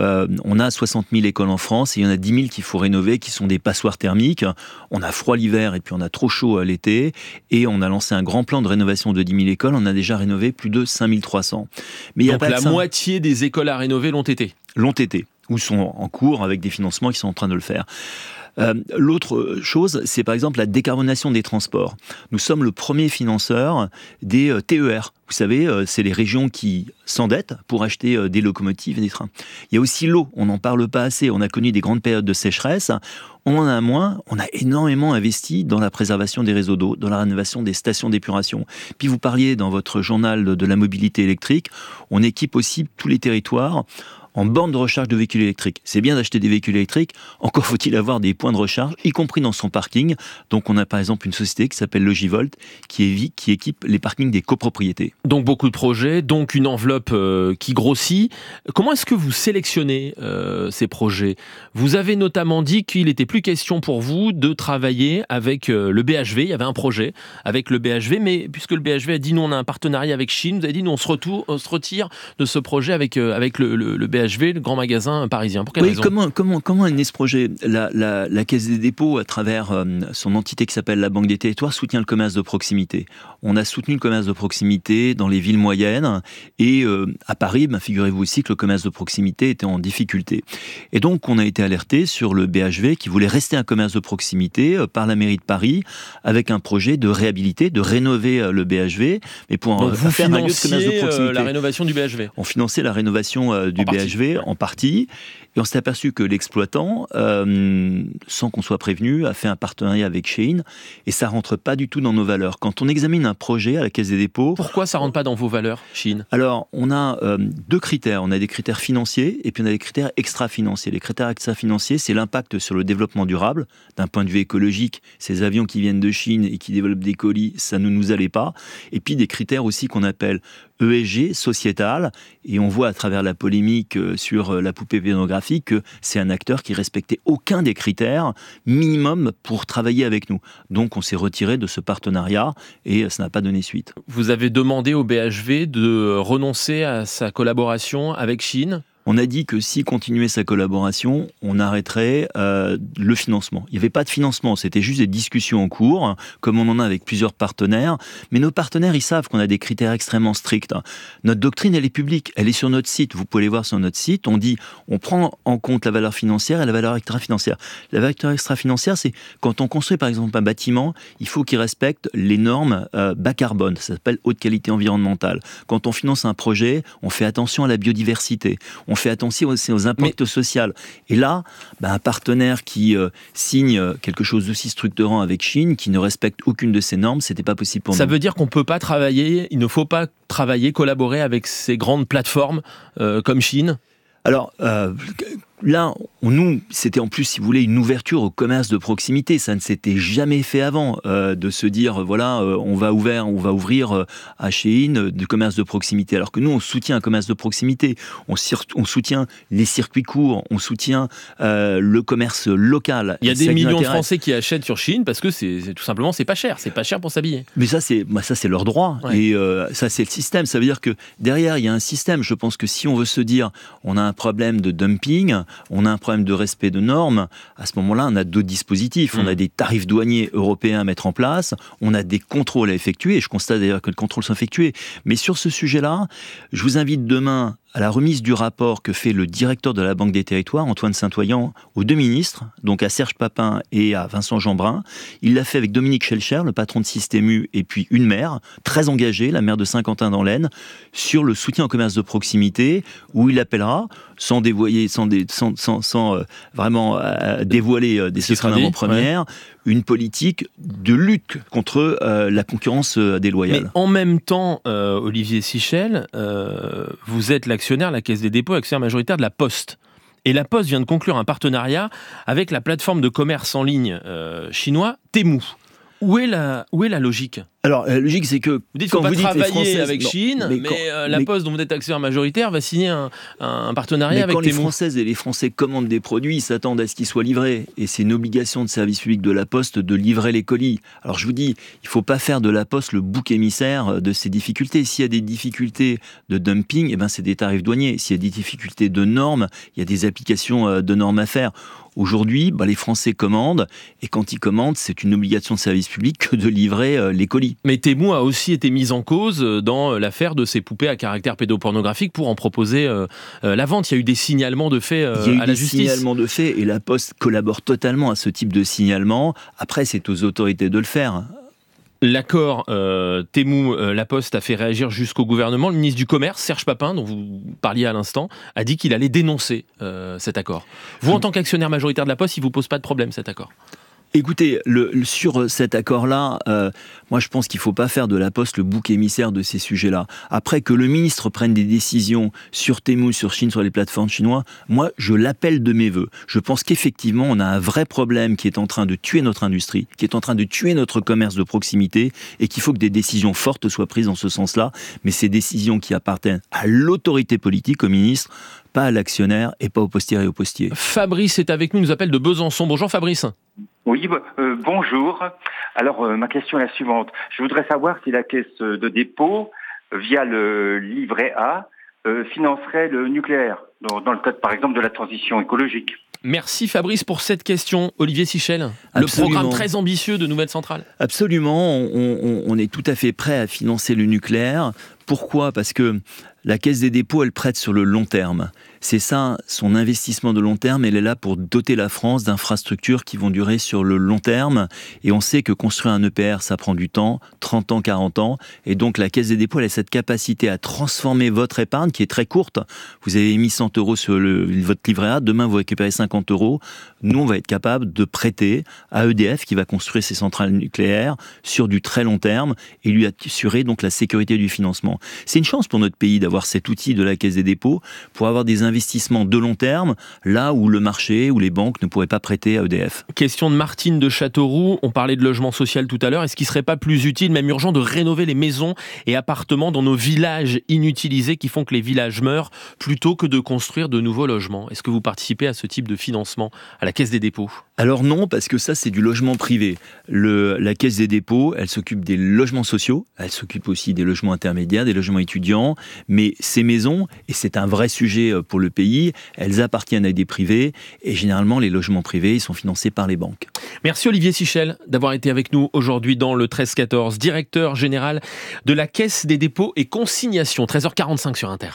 On a 60 000 écoles en France et il y en a 10 000 qu'il faut rénover, qui sont des passoires thermiques. On a froid l'hiver et puis on a trop chaud l'été. Et on a lancé un grand plan de rénovation de 10 000 écoles. On a déjà rénové plus de 5 300. Mais donc la moitié des écoles à rénover l'ont été ? L'ont été, ou sont en cours avec des financements qui sont en train de le faire. L'autre chose, c'est par exemple la décarbonation des transports. Nous sommes le premier financeur des TER. Vous savez, c'est les régions qui s'endettent pour acheter des locomotives et des trains. Il y a aussi l'eau, on n'en parle pas assez. On a connu des grandes périodes de sécheresse. On en a moins, on a énormément investi dans la préservation des réseaux d'eau, dans la rénovation des stations d'épuration. Puis vous parliez dans votre journal de la mobilité électrique, on équipe aussi tous les territoires en borne de recharge de véhicules électriques. C'est bien d'acheter des véhicules électriques, encore faut-il avoir des points de recharge, y compris dans son parking. Donc on a par exemple une société qui s'appelle Logivolt qui équipe les parkings des copropriétés. Donc beaucoup de projets, donc une enveloppe qui grossit. Comment est-ce que vous sélectionnez ces projets ? Vous avez notamment dit qu'il n'était plus question pour vous de travailler avec le BHV. Il y avait un projet avec le BHV, mais puisque le BHV a dit nous on a un partenariat avec Shein, vous avez dit nous on se retire de ce projet avec le BHV, le grand magasin parisien. Pour quelle raison ? Comment est né ce projet ? La Caisse des dépôts, à travers son entité qui s'appelle la Banque des territoires, soutient le commerce de proximité. On a soutenu le commerce de proximité dans les villes moyennes et à Paris, figurez-vous aussi que le commerce de proximité était en difficulté. Et donc on a été alerté sur le BHV qui voulait rester un commerce de proximité par la mairie de Paris avec un projet de réhabiliter, de rénover le BHV, mais pour donc vous faire un lieu de commerce de proximité. La rénovation du BHV. On finançait la rénovation du BHV en partie. Et on s'est aperçu que l'exploitant, sans qu'on soit prévenu, a fait un partenariat avec Shein et ça rentre pas du tout dans nos valeurs. Quand on examine un projet à la Caisse des dépôts... Pourquoi ça rentre pas dans vos valeurs, Shein ? Alors, on a deux critères. On a des critères financiers et puis on a des critères extra-financiers. Les critères extra-financiers, c'est l'impact sur le développement durable. D'un point de vue écologique, ces avions qui viennent de Chine et qui développent des colis, ça ne nous allait pas. Et puis des critères aussi qu'on appelle ESG, sociétal, et on voit à travers la polémique sur la poupée pornographique que c'est un acteur qui respectait aucun des critères minimum pour travailler avec nous. Donc on s'est retiré de ce partenariat et ça n'a pas donné suite. Vous avez demandé au BHV de renoncer à sa collaboration avec Shein ? On a dit que s'il continuait sa collaboration, on arrêterait le financement. Il n'y avait pas de financement, c'était juste des discussions en cours, comme on en a avec plusieurs partenaires. Mais nos partenaires, ils savent qu'on a des critères extrêmement stricts. Notre doctrine, elle est publique, elle est sur notre site. Vous pouvez les voir sur notre site. On dit, on prend en compte la valeur financière et la valeur extra-financière. La valeur extra-financière, c'est quand on construit par exemple un bâtiment, il faut qu'il respecte les normes bas carbone. Ça s'appelle haute qualité environnementale. Quand on finance un projet, on fait attention à la biodiversité. On fait attention aussi aux impacts sociaux. Et là, un partenaire qui signe quelque chose d'aussi structurant avec Shein, qui ne respecte aucune de ces normes, c'était pas possible pour nous. Ça veut dire qu'on peut pas travailler, il ne faut pas travailler, collaborer avec ces grandes plateformes comme Shein ? Alors, là, nous, c'était en plus, si vous voulez, une ouverture au commerce de proximité. Ça ne s'était jamais fait avant, de se dire, voilà, on va ouvrir à Shein du commerce de proximité. Alors que nous, on soutient un commerce de proximité. On soutient les circuits courts, on soutient le commerce local. Il y a des millions de Français qui achètent sur Shein parce que c'est tout simplement, c'est pas cher pour s'habiller. Mais ça, c'est leur droit. Ouais. Et ça, c'est le système. Ça veut dire que derrière, il y a un système. Je pense que si on veut se dire, on a un problème de dumping, on a un problème de respect de normes, à ce moment-là, on a d'autres dispositifs. On a des tarifs douaniers européens à mettre en place, on a des contrôles à effectuer, et je constate d'ailleurs que les contrôles sont effectués. Mais sur ce sujet-là, je vous invite demain à la remise du rapport que fait le directeur de la Banque des territoires, Antoine Saint-Oyen, aux deux ministres, donc à Serge Papin et à Vincent Jeanbrun. Il l'a fait avec Dominique Schelcher, le patron de Système U, et puis une maire, très engagée, la maire de Saint-Quentin dans l'Aisne, sur le soutien au commerce de proximité, où il appellera, sans vraiment dévoiler des secrets d'avant-première, une politique de lutte contre la concurrence déloyale. Mais en même temps, Olivier Sichel, vous êtes l'actionnaire, la Caisse des dépôts, actionnaire majoritaire de la Poste. Et la Poste vient de conclure un partenariat avec la plateforme de commerce en ligne chinois Temu. Où est la logique ? Alors, la logique, c'est que... Vous dites qu'il ne faut pas travailler avec Shein, mais la Poste, dont vous êtes actionnaire majoritaire, va signer un partenariat avec Temu. Quand les Françaises et les Français commandent des produits, ils s'attendent à ce qu'ils soient livrés. Et c'est une obligation de service public de la Poste de livrer les colis. Alors, je vous dis, il ne faut pas faire de la Poste le bouc émissaire de ces difficultés. S'il y a des difficultés de dumping, c'est des tarifs douaniers. S'il y a des difficultés de normes, il y a des applications de normes à faire. Aujourd'hui, les Français commandent, et quand ils commandent, c'est une obligation de service public que de livrer les colis. Mais Temu a aussi été mise en cause dans l'affaire de ces poupées à caractère pédopornographique pour en proposer la vente. Il y a eu des signalements de faits à la justice. Il y a eu des signalements de faits, et la Poste collabore totalement à ce type de signalement. Après, c'est aux autorités de le faire. L'accord Temu, la Poste a fait réagir jusqu'au gouvernement. Le ministre du Commerce, Serge Papin, dont vous parliez à l'instant, a dit qu'il allait dénoncer cet accord. Vous, en tant qu'actionnaire majoritaire de la Poste, il ne vous pose pas de problème, cet accord ? Écoutez, sur cet accord-là, moi je pense qu'il ne faut pas faire de la Poste le bouc émissaire de ces sujets-là. Après que le ministre prenne des décisions sur Temu, sur Chine, sur les plateformes chinoises, moi je l'appelle de mes voeux. Je pense qu'effectivement on a un vrai problème qui est en train de tuer notre industrie, qui est en train de tuer notre commerce de proximité et qu'il faut que des décisions fortes soient prises dans ce sens-là. Mais ces décisions qui appartiennent à l'autorité politique, au ministre, pas à l'actionnaire et pas au postier et au postier. Fabrice est avec nous, il nous appelle de Besançon. Bonjour Fabrice. Oui, bonjour. Alors ma question est la suivante. Je voudrais savoir si la caisse de dépôt, via le livret A, financerait le nucléaire, dans le cadre par exemple de la transition écologique. Merci Fabrice pour cette question. Olivier Sichel, le programme très ambitieux de nouvelles centrales. Absolument, on est tout à fait prêt à financer le nucléaire. Pourquoi ? Parce que la Caisse des dépôts, elle prête sur le long terme. C'est ça, son investissement de long terme, elle est là pour doter la France d'infrastructures qui vont durer sur le long terme. Et on sait que construire un EPR, ça prend du temps, 30 ans, 40 ans. Et donc la Caisse des dépôts, elle a cette capacité à transformer votre épargne, qui est très courte. Vous avez mis 100 € sur votre livret A, demain vous récupérez 50 €. Nous, on va être capable de prêter à EDF, qui va construire ses centrales nucléaires, sur du très long terme, et lui assurer donc la sécurité du financement. C'est une chance pour notre pays d'avoir cet outil de la Caisse des dépôts pour avoir des investissements de long terme, là où le marché ou les banques ne pourraient pas prêter à EDF. Question de Martine de Châteauroux. On parlait de logement social tout à l'heure. Est-ce qu'il ne serait pas plus utile, même urgent, de rénover les maisons et appartements dans nos villages inutilisés qui font que les villages meurent, plutôt que de construire de nouveaux logements ? Est-ce que vous participez à ce type de financement à la Caisse des dépôts ? Alors non, parce que ça, c'est du logement privé. La Caisse des dépôts, elle s'occupe des logements sociaux, elle s'occupe aussi des logements intermédiaires, des logements étudiants, mais ces maisons, et c'est un vrai sujet pour le pays, elles appartiennent à des privés, et généralement, les logements privés, ils sont financés par les banques. Merci Olivier Sichel d'avoir été avec nous aujourd'hui dans le 13-14, directeur général de la Caisse des dépôts et consignations, 13h45 sur Inter.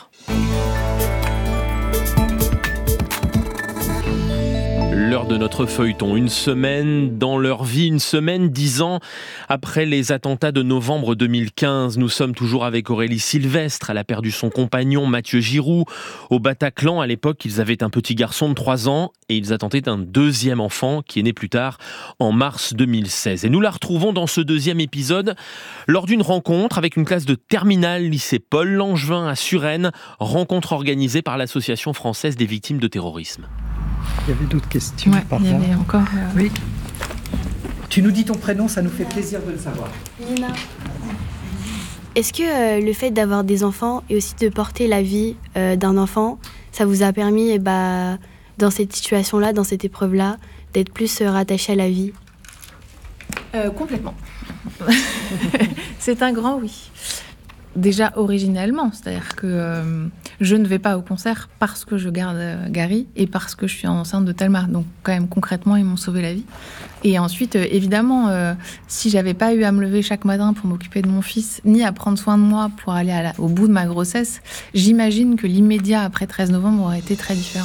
L'heure de notre feuilleton, une semaine dans leur vie, une semaine 10 ans après les attentats de novembre 2015. Nous sommes toujours avec Aurélie Sylvestre. Elle a perdu son compagnon Mathieu Giroux au Bataclan. À l'époque, ils avaient un petit garçon de 3 ans et ils attendaient un deuxième enfant qui est né plus tard en mars 2016. Et nous la retrouvons dans ce deuxième épisode lors d'une rencontre avec une classe de terminale lycée Paul Langevin à Suresnes, rencontre organisée par l'Association française des victimes de terrorisme. Il y avait d'autres questions. Ouais, il y avait encore. Oui. Tu nous dis ton prénom, ça nous fait plaisir de le savoir. Lina. Est-ce que le fait d'avoir des enfants et aussi de porter la vie d'un enfant, ça vous a permis, dans cette situation-là, dans cette épreuve-là, d'être plus rattaché à la vie ? Complètement. C'est un grand oui. Déjà originellement, c'est-à-dire que je ne vais pas au concert parce que je garde Gary et parce que je suis enceinte de Thelma. Donc quand même concrètement, ils m'ont sauvé la vie. Et ensuite, évidemment, si j'avais pas eu à me lever chaque matin pour m'occuper de mon fils, ni à prendre soin de moi pour aller au bout de ma grossesse, j'imagine que l'immédiat après 13 novembre aurait été très différent.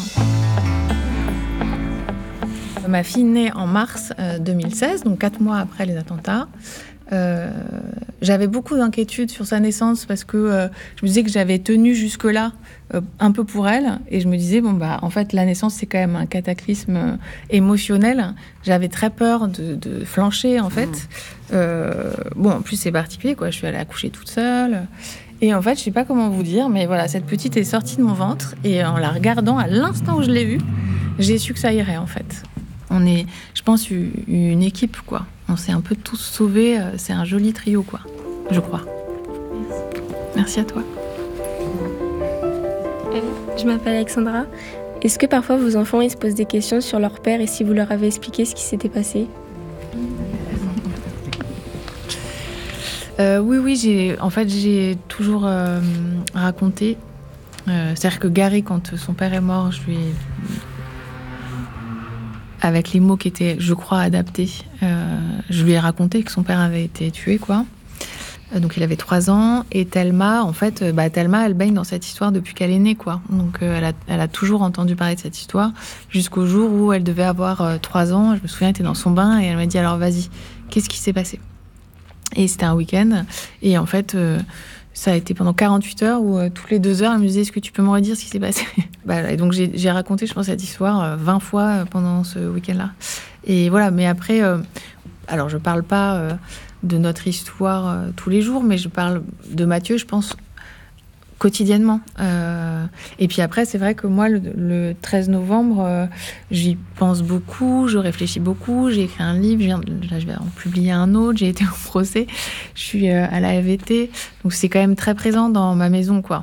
Ma fille naît en mars 2016, donc 4 mois après les attentats. J'avais beaucoup d'inquiétudes sur sa naissance parce que je me disais que j'avais tenu jusque-là un peu pour elle et je me disais en fait la naissance c'est quand même un cataclysme émotionnel. J'avais très peur de flancher en fait. En plus c'est particulier quoi, je suis allée accoucher toute seule et en fait je sais pas comment vous dire mais voilà, cette petite est sortie de mon ventre et en la regardant à l'instant où je l'ai vue, j'ai su que ça irait en fait. On est, je pense, une équipe, quoi. On s'est un peu tous sauvés. C'est un joli trio, quoi. Je crois. Merci à toi. Je m'appelle Alexandra. Est-ce que parfois vos enfants ils se posent des questions sur leur père et si vous leur avez expliqué ce qui s'était passé ? Oui, j'ai toujours raconté. C'est-à-dire que Gary, quand son père est mort, je lui ai... avec les mots qui étaient, je crois, adaptés. Je lui ai raconté que son père avait été tué, quoi. Donc il avait 3 ans. Et Thelma, en fait, Thelma, elle baigne dans cette histoire depuis qu'elle est née, quoi. Donc elle a toujours entendu parler de cette histoire jusqu'au jour où elle devait avoir 3 ans. Je me souviens, elle était dans son bain et elle m'a dit, alors vas-y, qu'est-ce qui s'est passé ? Et c'était un week-end. Et en fait... ça a été pendant 48 heures où toutes les 2 heures, elle me disait « Est-ce que tu peux me redire ce qui s'est passé ?» Et donc j'ai raconté, je pense, cette histoire 20 fois pendant ce week-end-là. Et voilà, mais après, alors je parle pas de notre histoire tous les jours, mais je parle de Mathieu, je pense, quotidiennement. Et puis après, c'est vrai que moi, le 13 novembre, j'y pense beaucoup, je réfléchis beaucoup, j'ai écrit un livre, je vais en publier un autre, j'ai été au procès, je suis à la AVT, donc c'est quand même très présent dans ma maison, quoi.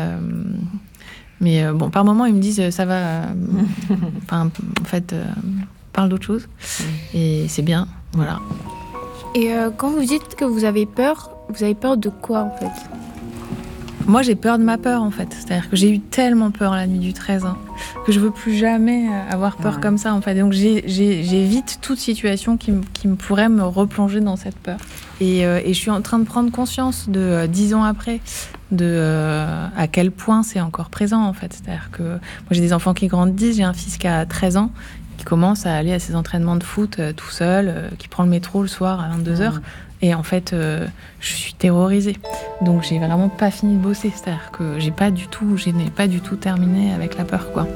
Mais bon, par moments, ils me disent, ça va, en fait, parle d'autre chose, et c'est bien, voilà. Et quand vous dites que vous avez peur de quoi, en fait ? Moi, j'ai peur de ma peur, en fait. C'est-à-dire que j'ai eu tellement peur la nuit du 13 que je veux plus jamais avoir peur comme ça, en fait. Donc, j'évite toute situation qui pourrait me replonger dans cette peur. Et je suis en train de prendre conscience, 10 ans après, à quel point c'est encore présent, en fait. C'est-à-dire que moi, j'ai des enfants qui grandissent. J'ai un fils qui a 13 ans, qui commence à aller à ses entraînements de foot tout seul, qui prend le métro le soir à 22h. Et en fait, je suis terrorisée. Donc, j'ai vraiment pas fini de bosser. C'est-à-dire que je n'ai pas du tout terminé avec la peur, quoi.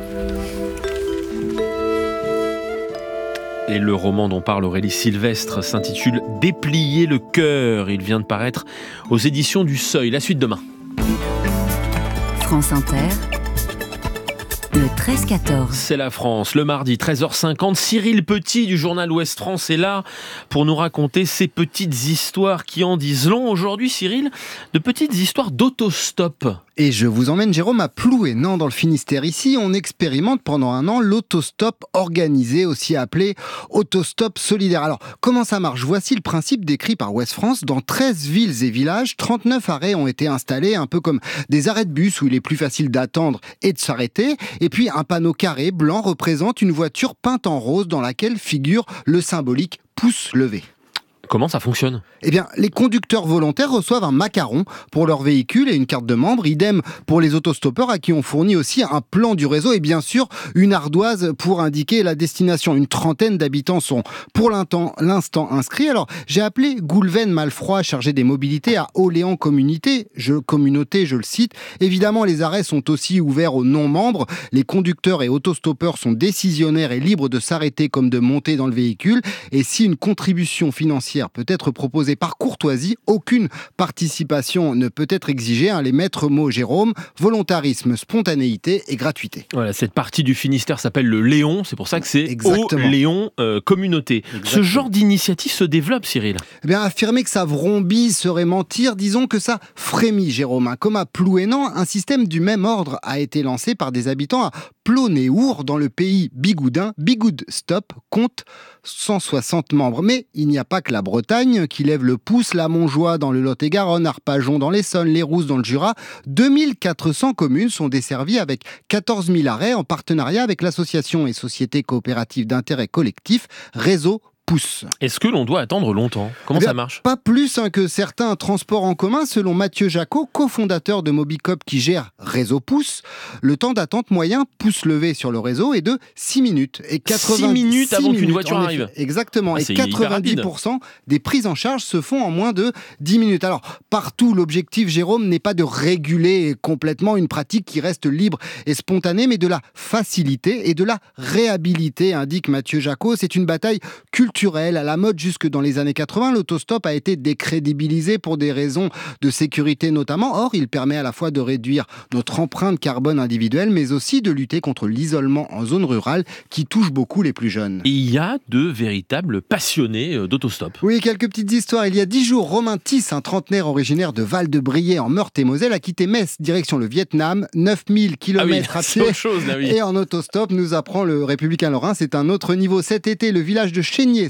Et le roman dont parle Aurélie Sylvestre s'intitule « Déplier le cœur ». Il vient de paraître aux éditions du Seuil. La suite demain. France Inter. Le 13-14. C'est la France, le mardi 13h50. Cyril Petit du journal Ouest France est là pour nous raconter ces petites histoires qui en disent long. Aujourd'hui, Cyril, de petites histoires d'autostop. Et je vous emmène, Jérôme, à Plouénan, dans le Finistère. Ici, on expérimente pendant un an l'autostop organisé, aussi appelé autostop solidaire. Alors, comment ça marche ? Voici le principe décrit par Ouest France. Dans 13 villes et villages, 39 arrêts ont été installés, un peu comme des arrêts de bus où il est plus facile d'attendre et de s'arrêter. Et puis, un panneau carré blanc représente une voiture peinte en rose dans laquelle figure le symbolique pouce levé. Comment ça fonctionne ? Eh bien, les conducteurs volontaires reçoivent un macaron pour leur véhicule et une carte de membre. Idem pour les autostoppeurs à qui on fournit aussi un plan du réseau et bien sûr une ardoise pour indiquer la destination. Une trentaine d'habitants sont pour l'instant inscrits. Alors, j'ai appelé Goulven Malfroy, chargé des mobilités à Orléans Communauté, je le cite. Évidemment, les arrêts sont aussi ouverts aux non-membres. Les conducteurs et autostoppeurs sont décisionnaires et libres de s'arrêter comme de monter dans le véhicule. Et si une contribution financière peut être proposée par courtoisie, aucune participation ne peut être exigée. Les maîtres mots, Jérôme, volontarisme, spontanéité et gratuité. Voilà, cette partie du Finistère s'appelle le Léon, c'est pour ça que c'est Orléans Communauté. Exactement. Ce genre d'initiative se développe, Cyril ? Eh bien, affirmer que ça vrombit serait mentir, disons que ça frémit, Jérôme. Comme à Plouénan, un système du même ordre a été lancé par des habitants à Plonéour, dans le pays bigoudin. Bigoud Stop compte 160 membres. Mais il n'y a pas que la Bretagne qui lève le pouce, la Montjoie dans le Lot-et-Garonne, Arpajon dans l'Essonne, les Rousses dans le Jura. 2400 communes sont desservies avec 14 000 arrêts en partenariat avec l'association et société coopérative d'intérêt collectif Réseau Pouce. Est-ce que l'on doit attendre longtemps ? Comment ça marche ? Pas plus que certains transports en commun, selon Mathieu Jacot, cofondateur de Mobicop qui gère Réseau Pouce. Le temps d'attente moyen pouce levé sur le réseau est de 6 minutes. Et 6 minutes avant qu'une voiture arrive. Exactement. Et 90% des prises en charge se font en moins de 10 minutes. Alors, partout, l'objectif, Jérôme, n'est pas de réguler complètement une pratique qui reste libre et spontanée, mais de la faciliter et de la réhabiliter, indique Mathieu Jacot. C'est une bataille culturelle à la mode jusque dans les années 80. L'autostop a été décrédibilisé pour des raisons de sécurité notamment. Or, il permet à la fois de réduire notre empreinte carbone individuelle, mais aussi de lutter contre l'isolement en zone rurale qui touche beaucoup les plus jeunes. Et il y a de véritables passionnés d'autostop. Oui, quelques petites histoires. Il y a 10 jours, Romain Tiss, un trentenaire originaire de Val-de-Briey en Meurthe-et-Moselle, a quitté Metz, direction le Vietnam, 9000 km à pied. Et en autostop, nous apprend le Républicain Lorrain, c'est un autre niveau. Cet été, le village de Chénier,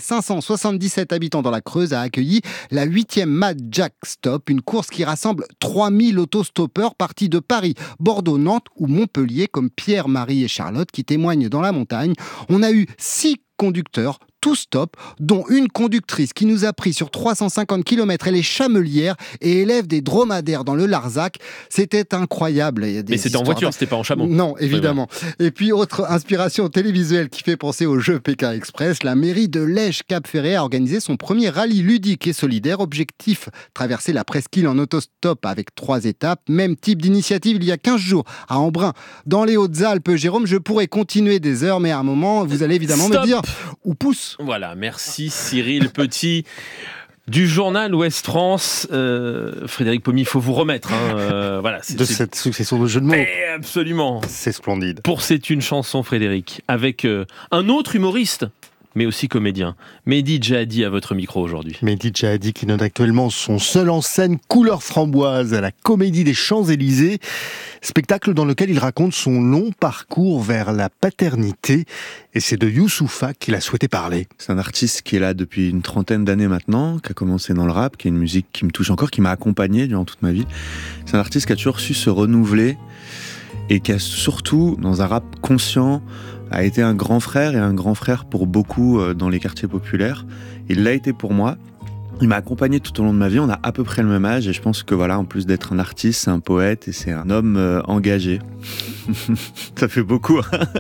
577 habitants dans la Creuse, a accueilli la 8e Mad Jack Stop, une course qui rassemble 3000 autostoppeurs partis de Paris, Bordeaux, Nantes ou Montpellier, comme Pierre, Marie et Charlotte qui témoignent dans la montagne. On a eu 6 conducteurs, tout stop, dont une conductrice qui nous a pris sur 350 km, elle est chamelière et élève des dromadaires dans le Larzac. C'était incroyable. Mais c'était en voiture, c'était pas en chameau. Non, évidemment. Oui, voilà. Et puis, autre inspiration télévisuelle qui fait penser au jeu Pékin Express, la mairie de Lège-Cap-Ferré a organisé son premier rallye ludique et solidaire. Objectif, traverser la presqu'île en autostop avec 3 étapes. Même type d'initiative il y a 15 jours à Embrun, dans les Hautes-Alpes. Jérôme, je pourrais continuer des heures, mais à un moment, vous allez évidemment me dire où pousse. Voilà, merci Cyril Petit. Du journal Ouest France, Frédéric Pommy, il faut vous remettre. Voilà, cette succession de jeux de mots. Absolument. C'est splendide. Pour C'est une chanson, Frédéric, avec un autre humoriste, mais aussi comédien. Mehdi Djahadi à votre micro aujourd'hui. Mehdi Djahadi qui donne actuellement son seul en scène Couleur Framboise à la Comédie des Champs-Élysées. Spectacle dans lequel il raconte son long parcours vers la paternité. Et c'est de Youssoupha qu'il a souhaité parler. C'est un artiste qui est là depuis une trentaine d'années maintenant, qui a commencé dans le rap, qui a une musique qui me touche encore, qui m'a accompagné durant toute ma vie. C'est un artiste qui a toujours su se renouveler et qui a surtout, dans un rap conscient, a été un grand frère et un grand frère pour beaucoup dans les quartiers populaires. Il l'a été pour moi. Il m'a accompagné tout au long de ma vie. On a à peu près le même âge et je pense que voilà, en plus d'être un artiste, c'est un poète et c'est un homme engagé. Ça fait beaucoup.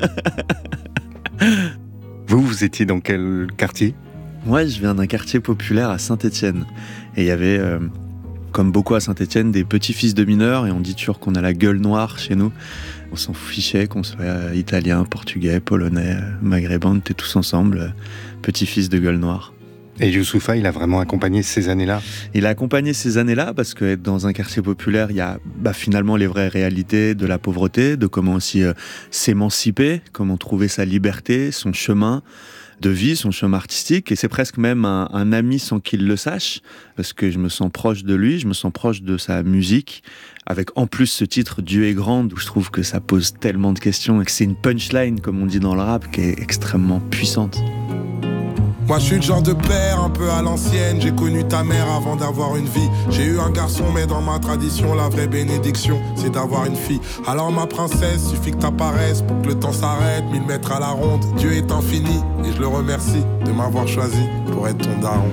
Vous étiez dans quel quartier ? Moi, je viens d'un quartier populaire à Saint-Étienne. Et il y avait, comme beaucoup à Saint-Étienne, des petits-fils de mineurs et on dit toujours qu'on a la gueule noire chez nous. On s'en fichait qu'on soit italien, portugais, polonais, maghrébin, on était tous ensemble, petits-fils de gueule noire. Et Youssoupha, il a vraiment accompagné ces années-là ? Il a accompagné ces années-là parce qu'être dans un quartier populaire, il y a finalement les vraies réalités de la pauvreté, de comment aussi s'émanciper, comment trouver sa liberté, son chemin de vie, son chemin artistique. Et c'est presque même un ami sans qu'il le sache, parce que je me sens proche de lui, je me sens proche de sa musique, avec en plus ce titre « Dieu est grand », où je trouve que ça pose tellement de questions et que c'est une punchline, comme on dit dans le rap, qui est extrêmement puissante. Moi je suis le genre de père un peu à l'ancienne. J'ai connu ta mère avant d'avoir une vie. J'ai eu un garçon mais dans ma tradition la vraie bénédiction c'est d'avoir une fille. Alors ma princesse, suffit que t'apparaisses pour que le temps s'arrête. 1000 mètres à la ronde, Dieu est infini. Et je le remercie de m'avoir choisi pour être ton daron.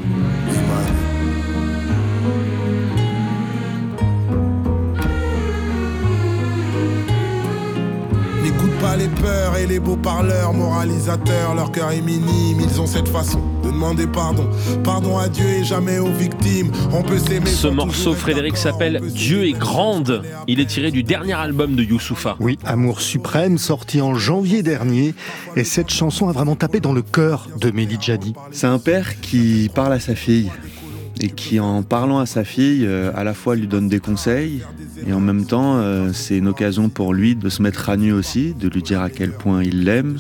N'écoute pas les peurs et les beaux parleurs moralisateurs, leur cœur est minime, ils ont cette façon de demander pardon. Pardon à Dieu et jamais aux victimes. On peut s'aimer. Ce morceau, Frédéric, s'appelle Dieu est grande. Il est tiré du dernier album de Youssoupha. Oui, Amour suprême, sorti en janvier dernier. Et cette chanson a vraiment tapé dans le cœur de Mehdi Djahadi. C'est un père qui parle à sa fille. Et qui, en parlant à sa fille, à la fois lui donne des conseils, et en même temps, c'est une occasion pour lui de se mettre à nu aussi, de lui dire à quel point il l'aime,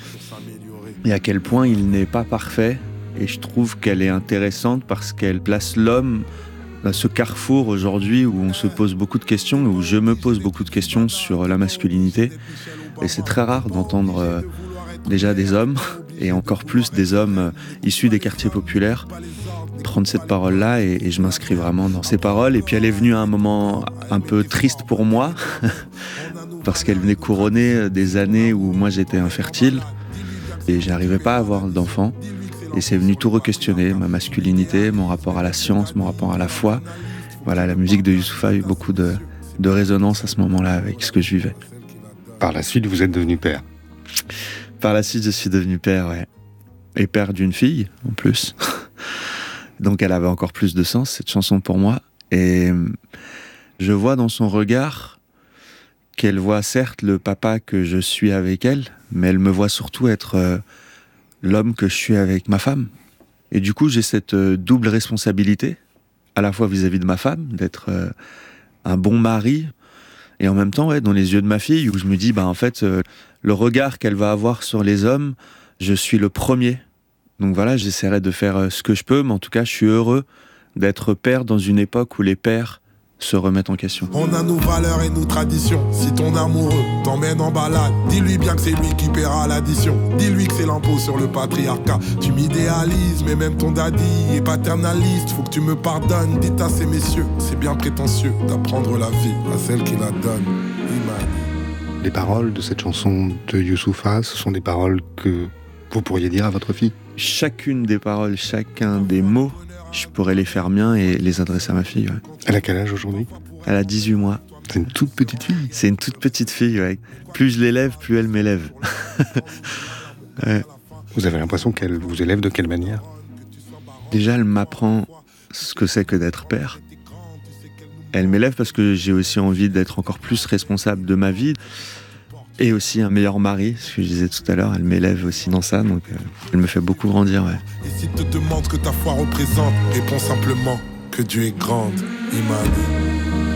et à quel point il n'est pas parfait. Et je trouve qu'elle est intéressante parce qu'elle place l'homme à ce carrefour aujourd'hui où on se pose beaucoup de questions, où je me pose beaucoup de questions sur la masculinité. Et c'est très rare d'entendre déjà des hommes, et encore plus des hommes issus des quartiers populaires, prendre cette parole-là et je m'inscris vraiment dans ces paroles. Et puis elle est venue à un moment un peu triste pour moi parce qu'elle venait couronner des années où moi j'étais infertile et j'arrivais pas à avoir d'enfant. Et c'est venu tout re-questionner, ma masculinité, mon rapport à la science, mon rapport à la foi. Voilà, la musique de Youssoupha a eu beaucoup de résonance à ce moment-là avec ce que je vivais. Par la suite, vous êtes devenu père ? Par la suite, je suis devenu père, ouais. Et père d'une fille, en plus. Donc elle avait encore plus de sens, cette chanson pour moi. Et je vois dans son regard qu'elle voit certes le papa que je suis avec elle, mais elle me voit surtout être l'homme que je suis avec ma femme. Et du coup, j'ai cette double responsabilité, à la fois vis-à-vis de ma femme, d'être un bon mari, et en même temps, ouais, dans les yeux de ma fille, où je me dis, en fait, le regard qu'elle va avoir sur les hommes, je suis le premier. Donc voilà, j'essaierai de faire ce que je peux, mais en tout cas, je suis heureux d'être père dans une époque où les pères se remettent en question. On a nos valeurs et nos traditions. Si ton amoureux t'emmène en balade, dis-lui bien que c'est lui qui paiera l'addition. Dis-lui que c'est l'impôt sur le patriarcat. Tu m'idéalises, mais même ton daddy est paternaliste. Faut que tu me pardonnes, dites à ces messieurs. C'est bien prétentieux d'apprendre la vie à celle qui la donne. Les paroles de cette chanson de Youssoupha, ce sont des paroles que vous pourriez dire à votre fille ? chacune des paroles, chacun des mots, je pourrais les faire miens et les adresser à ma fille. Ouais. Elle a quel âge aujourd'hui ? Elle a 18 mois. C'est une toute petite fille ? C'est une toute petite fille, ouais. Plus je l'élève, plus elle m'élève. Ouais. Vous avez l'impression qu'elle vous élève de quelle manière ? Déjà, elle m'apprend ce que c'est que d'être père. Elle m'élève parce que j'ai aussi envie d'être encore plus responsable de ma vie et aussi un meilleur mari, ce que je disais tout à l'heure. Elle m'élève aussi dans ça, donc elle me fait beaucoup grandir. Ouais. Et si te demande que ta foi représente, réponds simplement que Dieu est grande, Imani.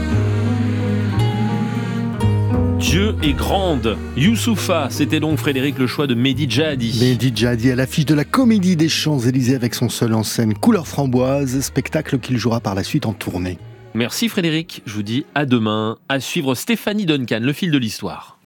Dieu est grande. Youssoupha, c'était donc Frédéric le choix de Mehdi Djahadi. Mehdi Djahadi à l'affiche de la Comédie des Champs-Élysées avec son seul en scène Couleur Framboise, spectacle qu'il jouera par la suite en tournée. Merci Frédéric, je vous dis à demain. À suivre Stéphanie Duncan, le fil de l'histoire.